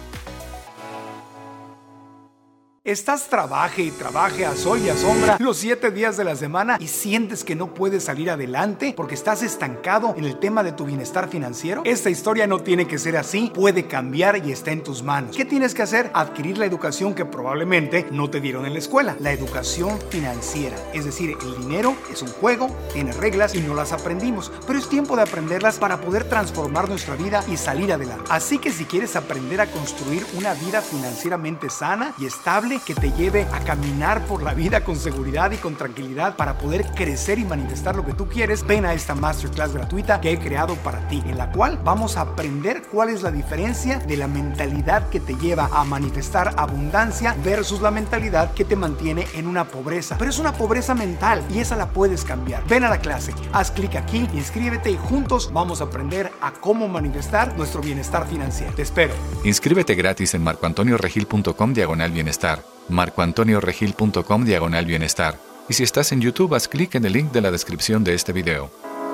Estás trabaje y trabaje a sol y a sombra los 7 días de la semana y sientes que no puedes salir adelante porque estás estancado en el tema de tu bienestar financiero. Esta historia no tiene que ser así, puede cambiar y está en tus manos. ¿Qué tienes que hacer? Adquirir la educación que probablemente no te dieron en la escuela, la educación financiera. Es decir, el dinero es un juego, tiene reglas y no las aprendimos, pero es tiempo de aprenderlas para poder transformar nuestra vida y salir adelante. Así que si quieres aprender a construir una vida financieramente sana y estable, que te lleve a caminar por la vida con seguridad y con tranquilidad para poder crecer y manifestar lo que tú quieres, ven a esta masterclass gratuita que he creado para ti, en la cual vamos a aprender cuál es la diferencia de la mentalidad que te lleva a manifestar abundancia versus la mentalidad que te mantiene en una pobreza. Pero es una pobreza mental y esa la puedes cambiar. Ven a la clase, haz clic aquí, inscríbete y juntos vamos a aprender a cómo manifestar nuestro bienestar financiero. Te espero. Inscríbete gratis en marcoantonioregil.com/bienestar. marcoantonioregil.com/bienestar. Y si estás en YouTube, haz clic en el link de la descripción de este video.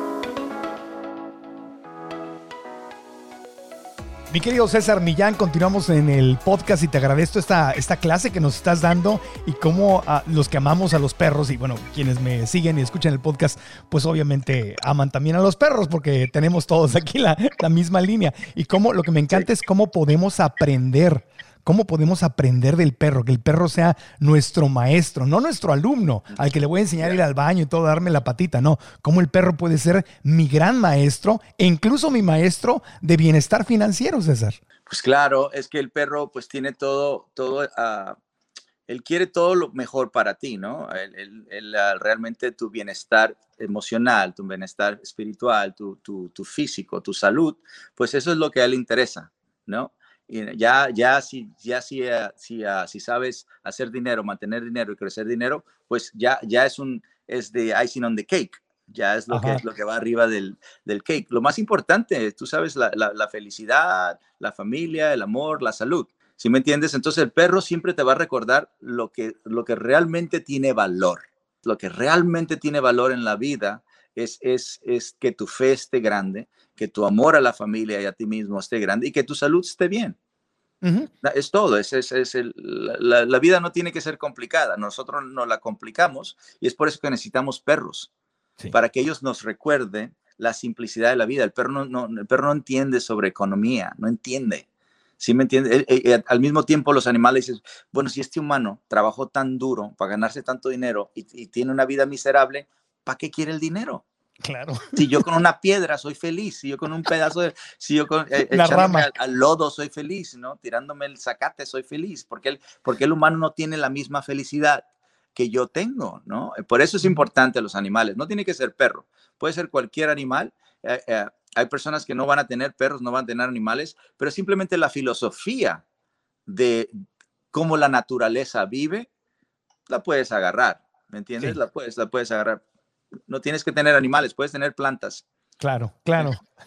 Mi querido César Millán, continuamos en el podcast y te agradezco esta clase que nos estás dando y cómo los que amamos a los perros y bueno, quienes me siguen y escuchan el podcast, pues obviamente aman también a los perros porque tenemos todos aquí la misma línea. Y cómo, lo que me encanta es cómo podemos aprender. ¿Cómo podemos aprender del perro? Que el perro sea nuestro maestro, no nuestro alumno, al que le voy a enseñar a ir al baño y todo, darme la patita. No, cómo el perro puede ser mi gran maestro e incluso mi maestro de bienestar financiero, César. Pues claro, es que el perro pues tiene todo, él quiere todo lo mejor para ti, ¿no? Realmente tu bienestar emocional, tu bienestar espiritual, tu físico, tu salud, pues eso es lo que a él le interesa, ¿no? Y si sabes hacer dinero, mantener dinero y crecer dinero, pues ya es de icing on the cake, ya es lo que va arriba del cake. Lo más importante, tú sabes, la felicidad, la familia, el amor, la salud. ¿Sí me entiendes? Entonces el perro siempre te va a recordar lo que realmente tiene valor. Lo que realmente tiene valor en la vida es que tu fe esté grande, que tu amor a la familia y a ti mismo esté grande y que tu salud esté bien. Es todo. La vida no tiene que ser complicada. Nosotros nos la complicamos y es por eso que necesitamos perros, para que ellos nos recuerden la simplicidad de la vida. El perro no entiende sobre economía, no entiende. ¿Sí me entiende? Al mismo tiempo los animales dicen, bueno, si este humano trabajó tan duro para ganarse tanto dinero y tiene una vida miserable, ¿para qué quiere el dinero? Claro. Si yo con una piedra soy feliz, si yo con un pedazo de, si yo con la rama al lodo soy feliz, ¿no? Tirándome el zacate soy feliz, porque el humano no tiene la misma felicidad que yo tengo, ¿no? Por eso es importante los animales. No tiene que ser perro, puede ser cualquier animal. Hay personas que no van a tener perros, no van a tener animales, pero simplemente la filosofía de cómo la naturaleza vive, la puedes agarrar, ¿me entiendes? Sí. La puedes agarrar. No tienes que tener animales, puedes tener plantas. Claro, claro.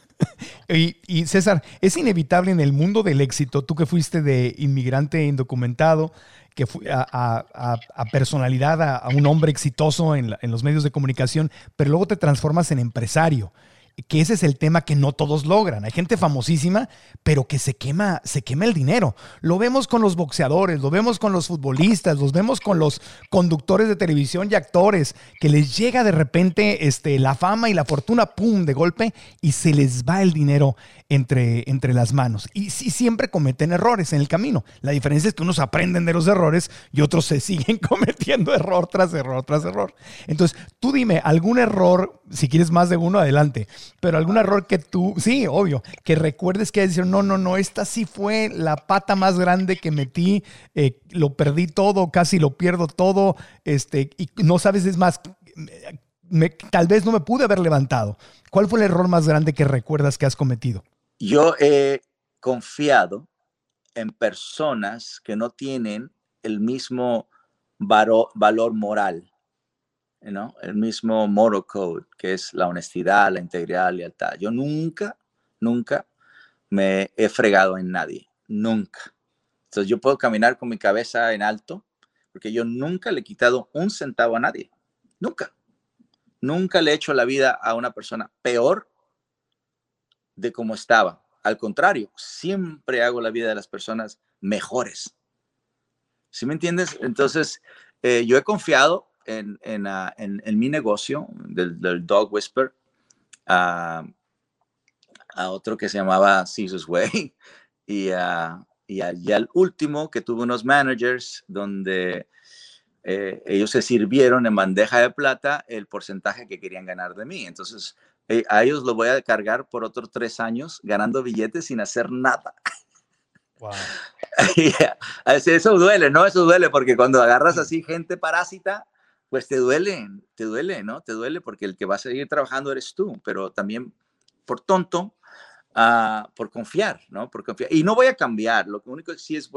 Y César, es inevitable en el mundo del éxito, tú que fuiste de inmigrante indocumentado, que a personalidad, a un hombre exitoso en los medios de comunicación, pero luego te transformas en empresario, que ese es el tema que no todos logran. Hay gente famosísima, pero que se quema el dinero. Lo vemos con los boxeadores, lo vemos con los futbolistas, los vemos con los conductores de televisión y actores, que les llega de repente la fama y la fortuna, pum, de golpe, y se les va el dinero entre las manos. Y sí, siempre cometen errores en el camino. La diferencia es que unos aprenden de los errores y otros se siguen cometiendo error tras error tras error. Entonces, tú dime, algún error, si quieres más de uno, adelante, pero algún error que tú, sí, obvio, que recuerdes que decir, no, esta sí fue la pata más grande que metí, lo perdí todo, casi lo pierdo todo, y no sabes, es más, tal vez no me pude haber levantado. ¿Cuál fue el error más grande que recuerdas que has cometido? Yo he confiado en personas que no tienen el mismo valor moral, ¿no? El mismo moral code, que es la honestidad, la integridad, la lealtad. Yo nunca me he fregado en nadie, nunca. Entonces yo puedo caminar con mi cabeza en alto porque yo nunca le he quitado un centavo a nadie, nunca. Nunca le he hecho la vida a una persona peor de como estaba. Al contrario, siempre hago la vida de las personas mejores. ¿Sí me entiendes? Entonces, yo he confiado en mi negocio del Dog Whisper a otro que se llamaba Caesar's Way y al último que tuve unos managers donde ellos se sirvieron en bandeja de plata el porcentaje que querían ganar de mí. Entonces, a ellos lo voy a cargar por otros 3 años ganando billetes sin hacer nada. Wow. Eso duele, ¿no? Eso duele porque cuando agarras así gente parásita, pues te duele, ¿no? Te duele porque el que va a seguir trabajando eres tú, pero también por tonto, por confiar, ¿no? Por confiar. Y no voy a cambiar, lo único que sí es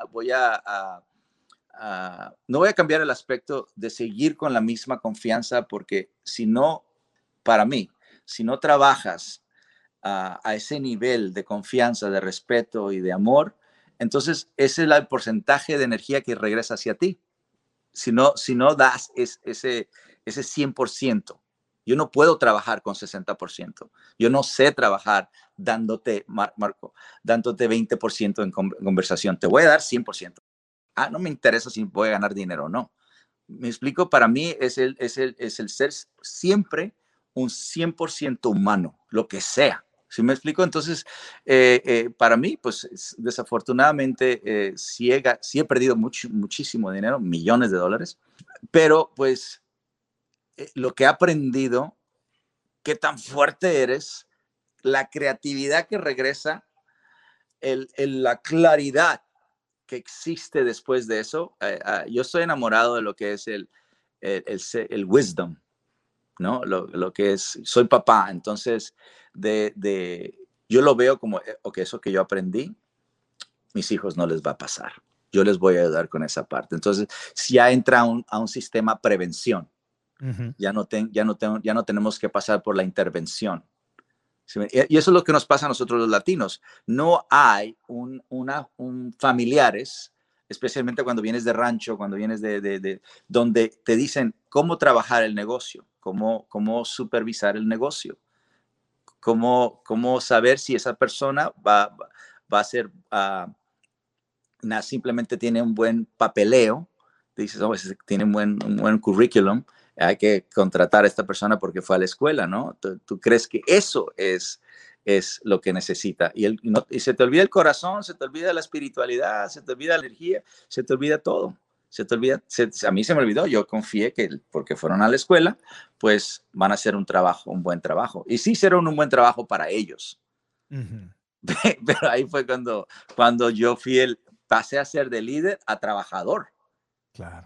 no voy a cambiar el aspecto de seguir con la misma confianza porque si no, para mí, si no trabajas a ese nivel de confianza, de respeto y de amor, entonces ese es el porcentaje de energía que regresa hacia ti. Si no das ese 100%, yo no puedo trabajar con 60%. Yo no sé trabajar dándote, Marco, dándote 20% en conversación. Te voy a dar 100%. No me interesa si voy a ganar dinero o no. Me explico, para mí es el ser siempre un 100% humano, lo que sea. ¿Sí me explico? Entonces, para mí, pues desafortunadamente, sí he perdido muchísimo dinero, millones de dólares, pero pues lo que he aprendido, qué tan fuerte eres, la creatividad que regresa, la claridad que existe después de eso. Yo estoy enamorado de lo que es el wisdom, ¿no? Lo que es, soy papá, entonces yo lo veo como, ok, eso que yo aprendí, mis hijos no les va a pasar. Yo les voy a ayudar con esa parte. Entonces, si ya entra a un sistema prevención, ya no tenemos que pasar por la intervención. Y eso es lo que nos pasa a nosotros los latinos. No hay familiares, especialmente cuando vienes de rancho, cuando vienes de donde te dicen cómo trabajar el negocio, cómo supervisar el negocio, cómo saber si esa persona va a ser, simplemente tiene un buen papeleo, dices, tiene un buen currículum, hay que contratar a esta persona porque fue a la escuela, ¿no? Tú crees que eso es lo que necesita. Y se te olvida el corazón, se te olvida la espiritualidad, se te olvida la energía, se te olvida todo. A mí se me olvidó, yo confié que porque fueron a la escuela, pues van a hacer un buen trabajo. Y sí hicieron un buen trabajo para ellos. Pero ahí fue cuando yo pasé a ser de líder a trabajador. Claro.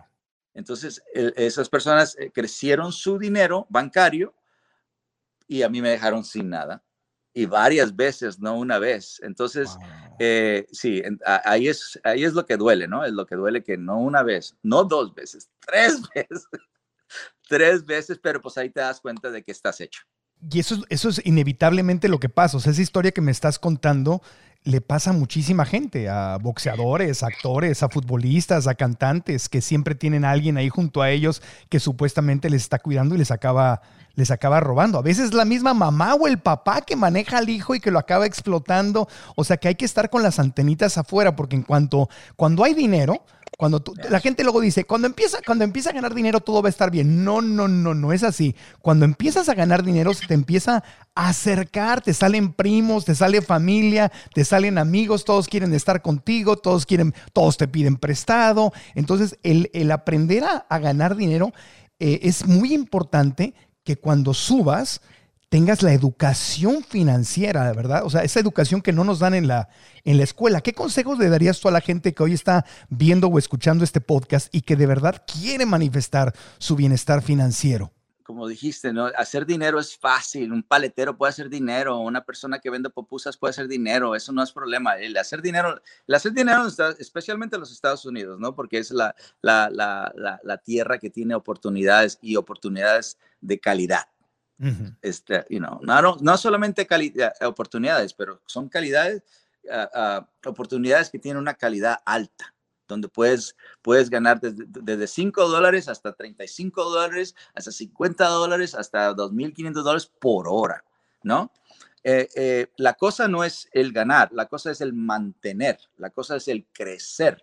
Entonces, esas personas crecieron su dinero bancario y a mí me dejaron sin nada. Y varias veces, no una vez. Entonces, wow. Sí, ahí es lo que duele, ¿no? Es lo que duele que no una vez, no 2 veces, 3 veces. 3 veces, pero pues ahí te das cuenta de que estás hecho. Y eso es inevitablemente lo que pasa. O sea, esa historia que me estás contando le pasa a muchísima gente, a boxeadores, a actores, a futbolistas, a cantantes, que siempre tienen a alguien ahí junto a ellos que supuestamente les está cuidando y les acaba robando. A veces la misma mamá o el papá que maneja al hijo y que lo acaba explotando. O sea, que hay que estar con las antenitas afuera, porque cuando hay dinero, la gente luego dice, cuando empieza a ganar dinero todo va a estar bien. No es así. Cuando empiezas a ganar dinero se te empieza a acercar, te salen primos, te sale familia, te salen amigos, todos quieren estar contigo, todos te piden prestado. Entonces el aprender a ganar dinero es muy importante, que cuando subas tengas la educación financiera, ¿verdad? O sea, esa educación que no nos dan en la escuela. ¿Qué consejos le darías tú a la gente que hoy está viendo o escuchando este podcast y que de verdad quiere manifestar su bienestar financiero? Como dijiste, ¿no? Hacer dinero es fácil. Un paletero puede hacer dinero. Una persona que vende pupusas puede hacer dinero. Eso no es problema. El hacer dinero, especialmente en los Estados Unidos, ¿no? Porque es la tierra que tiene oportunidades y oportunidades de calidad. Uh-huh. No solamente oportunidades, pero son oportunidades que tienen una calidad alta, donde puedes ganar desde $5 hasta $35, hasta $50, hasta $2,500 por hora, ¿no? La cosa no es el ganar, la cosa es el mantener, la cosa es el crecer.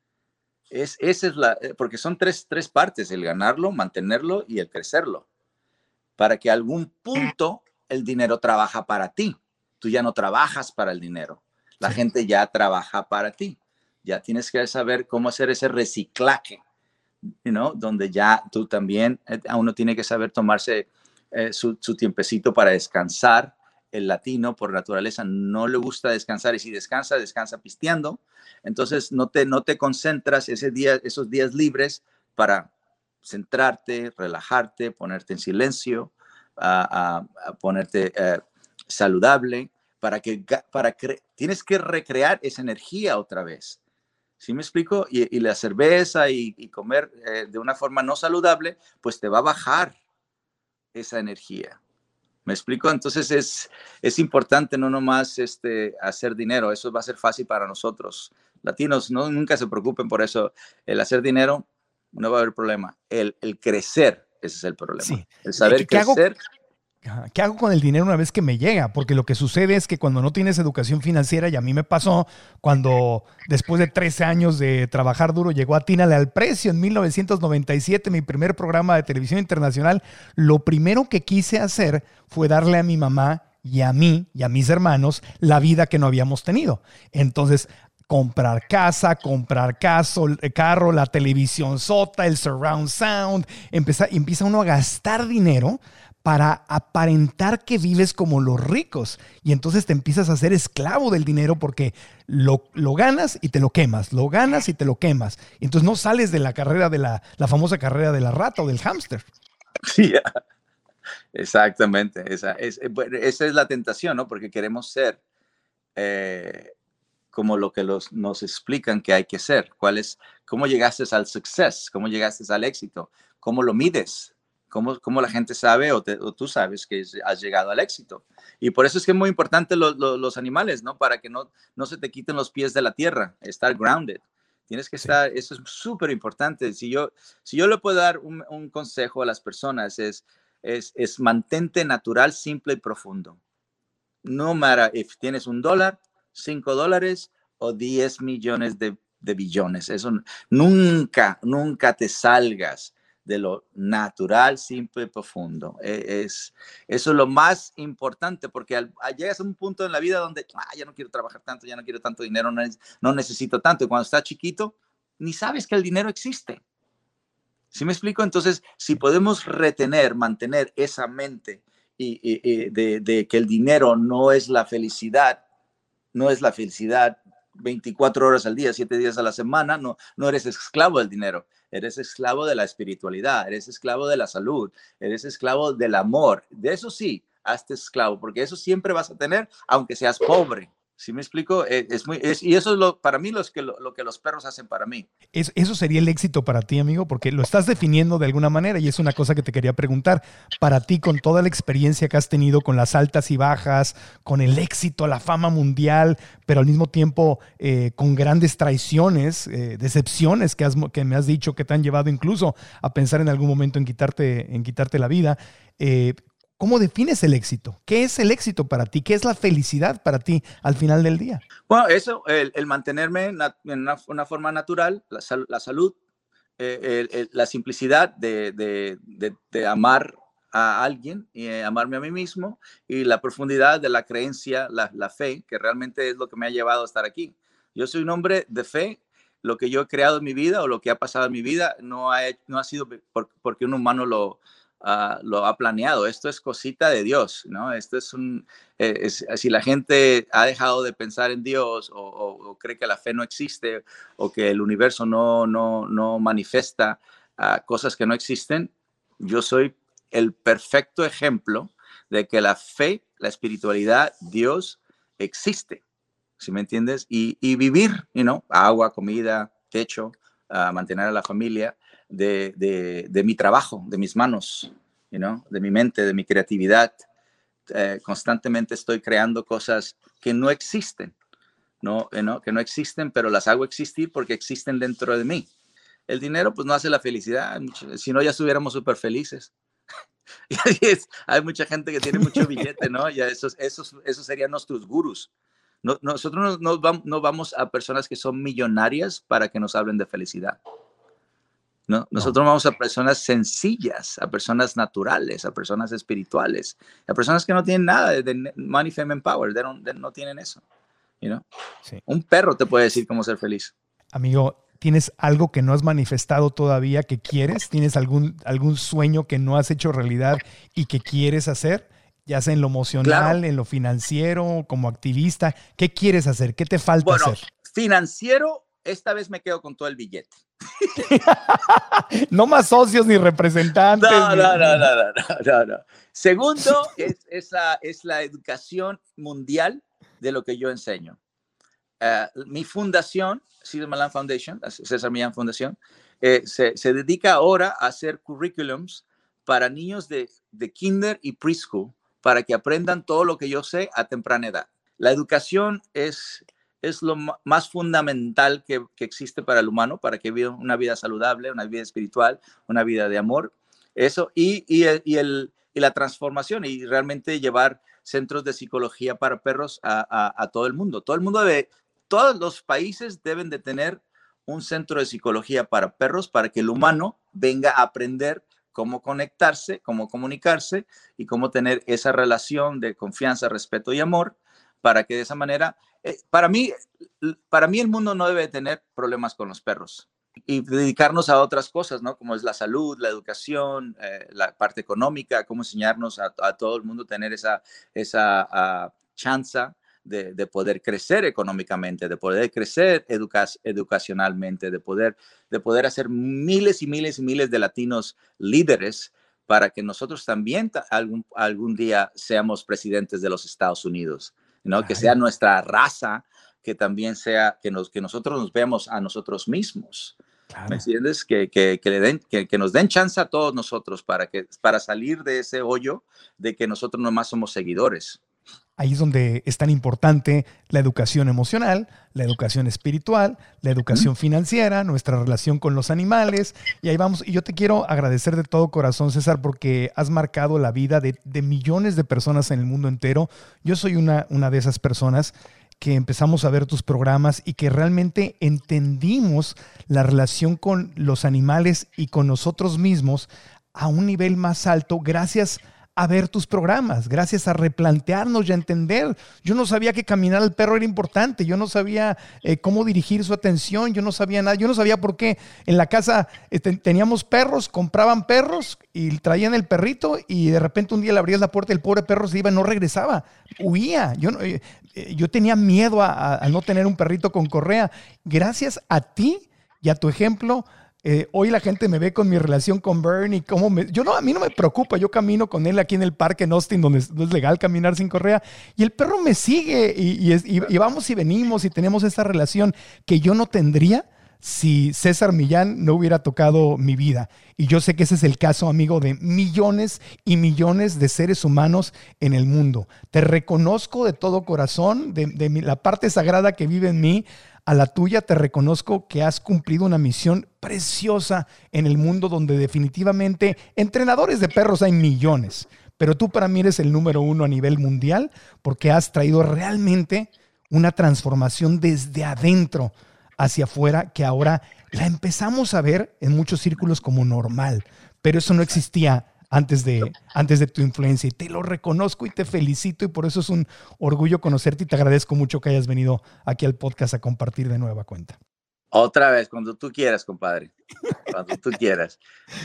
Porque son tres partes: el ganarlo, mantenerlo y el crecerlo. Para que a algún punto el dinero trabaja para ti. Tú ya no trabajas para el dinero. La gente ya trabaja para ti. Ya tienes que saber cómo hacer ese reciclaje, donde ya tú también, uno tiene que saber tomarse su tiempecito para descansar. El latino, por naturaleza, no le gusta descansar, y si descansa pisteando. Entonces no te concentras esos días libres para centrarte, relajarte, ponerte en silencio, a ponerte saludable, tienes que recrear esa energía otra vez. ¿Sí me explico? Y la cerveza y comer de una forma no saludable, pues te va a bajar esa energía. ¿Me explico? Entonces es importante no nomás hacer dinero. Eso va a ser fácil para nosotros. Latinos, nunca se preocupen por eso. El hacer dinero no va a haber problema. El crecer, ese es el problema. Sí. El saber crecer. ¿Qué hago con el dinero una vez que me llega? Porque lo que sucede es que cuando no tienes educación financiera, y a mí me pasó cuando después de 13 años de trabajar duro llegó Atínale al Precio en 1997, mi primer programa de televisión internacional, lo primero que quise hacer fue darle a mi mamá y a mí y a mis hermanos la vida que no habíamos tenido. Entonces, comprar casa, comprar carro, la televisión sota, el surround sound, empieza uno a gastar dinero para aparentar que vives como los ricos. Y entonces te empiezas a hacer esclavo del dinero, porque lo ganas y te lo quemas, lo ganas y te lo quemas. Y entonces no sales de la carrera de la famosa carrera de la rata o del hámster. Sí, exactamente. Esa es la tentación, ¿no? Porque queremos ser como lo que nos explican que hay que ser. ¿Cómo llegaste al success? ¿Cómo llegaste al éxito? ¿Cómo lo mides? ¿Cómo la gente sabe o tú sabes que has llegado al éxito? Y por eso es que es muy importante los animales, ¿no? Para que no se te quiten los pies de la tierra, estar grounded. Tienes que estar, eso es súper importante. Si yo le puedo dar un consejo a las personas, es mantente natural, simple y profundo. No matter if tienes $1, $5 o 10 millones de billones. Eso nunca te salgas de lo natural, simple y profundo. Eso es lo más importante, porque llegas a un punto en la vida donde ya no quiero trabajar tanto, ya no quiero tanto dinero, no necesito tanto. Y cuando estás chiquito, ni sabes que el dinero existe. ¿Sí me explico? Entonces, si podemos mantener esa mente de que el dinero no es la felicidad, 24 horas al día, 7 días a la semana, no eres esclavo del dinero, eres esclavo de la espiritualidad, eres esclavo de la salud, eres esclavo del amor. De eso sí, hazte esclavo, porque eso siempre vas a tener, aunque seas pobre. ¿Sí me explico? Y eso es para mí lo que los perros hacen para mí. Eso sería el éxito para ti, amigo, porque lo estás definiendo de alguna manera y es una cosa que te quería preguntar. Para ti, con toda la experiencia que has tenido, con las altas y bajas, con el éxito, la fama mundial, pero al mismo tiempo con grandes traiciones, decepciones que me has dicho que te han llevado incluso a pensar en algún momento en quitarte la vida, ¿cómo defines el éxito? ¿Qué es el éxito para ti? ¿Qué es la felicidad para ti al final del día? Bueno, eso, el mantenerme en una forma natural, la salud, la simplicidad de amar a alguien y amarme a mí mismo, y la profundidad de la creencia, la fe, que realmente es lo que me ha llevado a estar aquí. Yo soy un hombre de fe. Lo que yo he creado en mi vida o lo que ha pasado en mi vida no ha sido porque un humano lo ha planeado. Esto es cosita de Dios, ¿no? Esto si la gente ha dejado de pensar en Dios o cree que la fe no existe o que el universo no manifiesta cosas que no existen, yo soy el perfecto ejemplo de que la fe, la espiritualidad, Dios existe, ¿sí me entiendes? Y vivir, agua, comida, techo, mantener a la familia, de mi trabajo, de mis manos, de mi mente, de mi creatividad. Constantemente estoy creando cosas que no existen, que no existen, pero las hago existir porque existen dentro de mí. El dinero pues no hace la felicidad, si no ya estuviéramos súper felices. Hay mucha gente que tiene mucho billete, ¿no? Ya esos serían nuestros gurús. Nosotros no vamos a personas que son millonarias para que nos hablen de felicidad. ¿No? Nosotros vamos a personas sencillas, a personas naturales, a personas espirituales, a personas que no tienen nada de money, fame and power, no tienen eso. Sí. Un perro te puede decir cómo ser feliz. Amigo, ¿tienes algo que no has manifestado todavía que quieres? ¿Tienes algún sueño que no has hecho realidad y que quieres hacer? Ya sea en lo emocional, claro, en lo financiero, como activista. ¿Qué quieres hacer? ¿Qué te falta hacer? Financiero, esta vez me quedo con todo el billete. No más socios ni representantes. No. Segundo, es la educación mundial de lo que yo enseño. Mi fundación, Cesar Millan Foundation, César Millán Fundación, se dedica ahora a hacer currículums para niños de kinder y preschool para que aprendan todo lo que yo sé a temprana edad. La educación es lo más fundamental que existe para el humano, para que viva una vida saludable, una vida espiritual, una vida de amor. Eso y la transformación y realmente llevar centros de psicología para perros a todo el mundo. Todos los países deben de tener un centro de psicología para perros para que el humano venga a aprender cómo conectarse, cómo comunicarse y cómo tener esa relación de confianza, respeto y amor, para que de esa manera, para mí el mundo no debe tener problemas con los perros y dedicarnos a otras cosas, ¿no? Como es la salud, la educación, la parte económica, cómo enseñarnos a todo el mundo tener esa chance de poder crecer económicamente, de poder crecer educacionalmente, de poder hacer miles y miles y miles de latinos líderes para que nosotros también algún día seamos presidentes de los Estados Unidos, ¿no? Que sea nuestra raza, que también sea, que nosotros nos veamos a nosotros mismos. Claro. ¿Me entiendes? Que nos den chance a todos nosotros para salir de ese hoyo de que nosotros nomás somos seguidores. Ahí es donde es tan importante la educación emocional, la educación espiritual, la educación financiera, nuestra relación con los animales. Y ahí vamos. Y yo te quiero agradecer de todo corazón, César, porque has marcado la vida de millones de personas en el mundo entero. Yo soy una de esas personas que empezamos a ver tus programas y que realmente entendimos la relación con los animales y con nosotros mismos a un nivel más alto gracias a ver tus programas, gracias a replantearnos y a entender. Yo no sabía que caminar al perro era importante, yo no sabía cómo dirigir su atención, yo no sabía nada, yo no sabía por qué en la casa teníamos perros, compraban perros y traían el perrito y de repente un día le abrías la puerta y el pobre perro se iba y no regresaba, huía. Yo tenía miedo a no tener un perrito con correa. Gracias a ti y a tu ejemplo, hoy la gente me ve con mi relación con Bernie. A mí no me preocupa. Yo camino con él aquí en el parque en Austin, donde es legal caminar sin correa. Y el perro me sigue y vamos y venimos y tenemos esa relación que yo no tendría si César Millán no hubiera tocado mi vida. Y yo sé que ese es el caso, amigo, de millones y millones de seres humanos en el mundo. Te reconozco de todo corazón, de la parte sagrada que vive en mí, a la tuya. Te reconozco que has cumplido una misión preciosa en el mundo donde definitivamente entrenadores de perros hay millones, pero tú para mí eres el número 1 a nivel mundial porque has traído realmente una transformación desde adentro hacia afuera que ahora la empezamos a ver en muchos círculos como normal, pero eso no existía antes de tu influencia, y te lo reconozco y te felicito, y por eso es un orgullo conocerte y te agradezco mucho que hayas venido aquí al podcast a compartir de nueva cuenta. Otra vez, cuando tú quieras, compadre. Cuando tú quieras.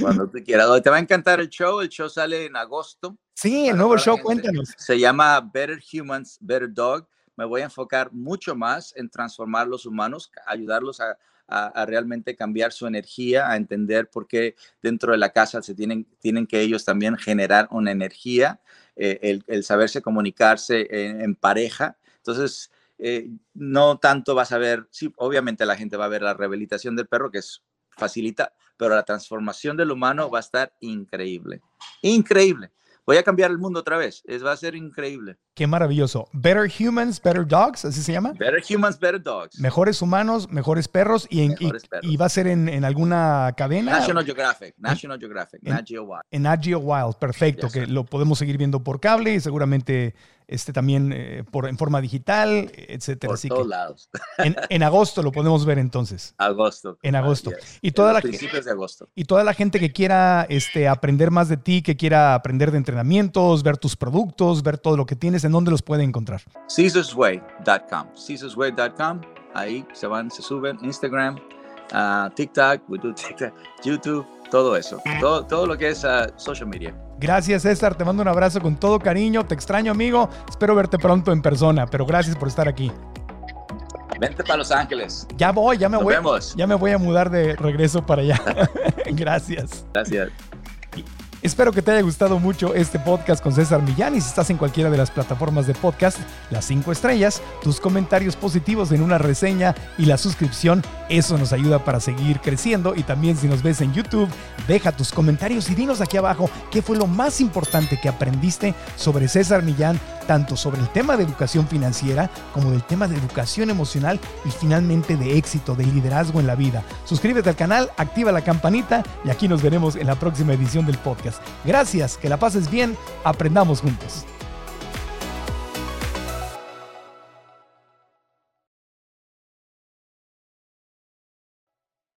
Te va a encantar el show. El show sale en agosto. Sí, el nuevo show, cuéntanos. Se llama Better Humans, Better Dog. Me voy a enfocar mucho más en transformar los humanos, ayudarlos a realmente cambiar su energía, a entender por qué dentro de la casa tienen que ellos también generar una energía, el saberse comunicarse en pareja. Entonces, no tanto vas a ver, sí, obviamente la gente va a ver la rehabilitación del perro, que facilita, pero la transformación del humano va a estar increíble. Increíble. Voy a cambiar el mundo otra vez. Va a ser increíble. Qué maravilloso. Better Humans, Better Dogs, ¿así se llama? Better Humans, Better Dogs. Mejores humanos, mejores perros. ¿Y va a ser en alguna cadena? National Geographic, Nat Geo Wild. En Nat Geo Wild, perfecto. Yes, que lo podemos seguir viendo por cable y seguramente también en forma digital, etcétera. Por Así todos que lados. En agosto lo podemos ver entonces. En agosto. Yes. Y toda principios de agosto. Y toda la gente que quiera aprender más de ti, que quiera aprender de entrenamientos, ver tus productos, ver todo lo que tienes, ¿en dónde los puede encontrar? CaesarsWay.com. CaesarsWay.com. Ahí se suben Instagram, TikTok, YouTube, todo eso. Todo lo que es social media. Gracias, César. Te mando un abrazo con todo cariño. Te extraño, amigo. Espero verte pronto en persona, pero gracias por estar aquí. Vente para Los Ángeles. Ya voy, ya me Nos voy. Vemos. Ya me voy a mudar de regreso para allá. Gracias. Gracias. Espero que te haya gustado mucho este podcast con César Millán, y si estás en cualquiera de las plataformas de podcast, las 5 estrellas, tus comentarios positivos en una reseña y la suscripción, eso nos ayuda para seguir creciendo. Y también si nos ves en YouTube, deja tus comentarios y dinos aquí abajo qué fue lo más importante que aprendiste sobre César Millán, tanto sobre el tema de educación financiera como del tema de educación emocional y finalmente de éxito, de liderazgo en la vida. Suscríbete al canal, activa la campanita y aquí nos veremos en la próxima edición del podcast. Gracias, que la pases bien, aprendamos juntos.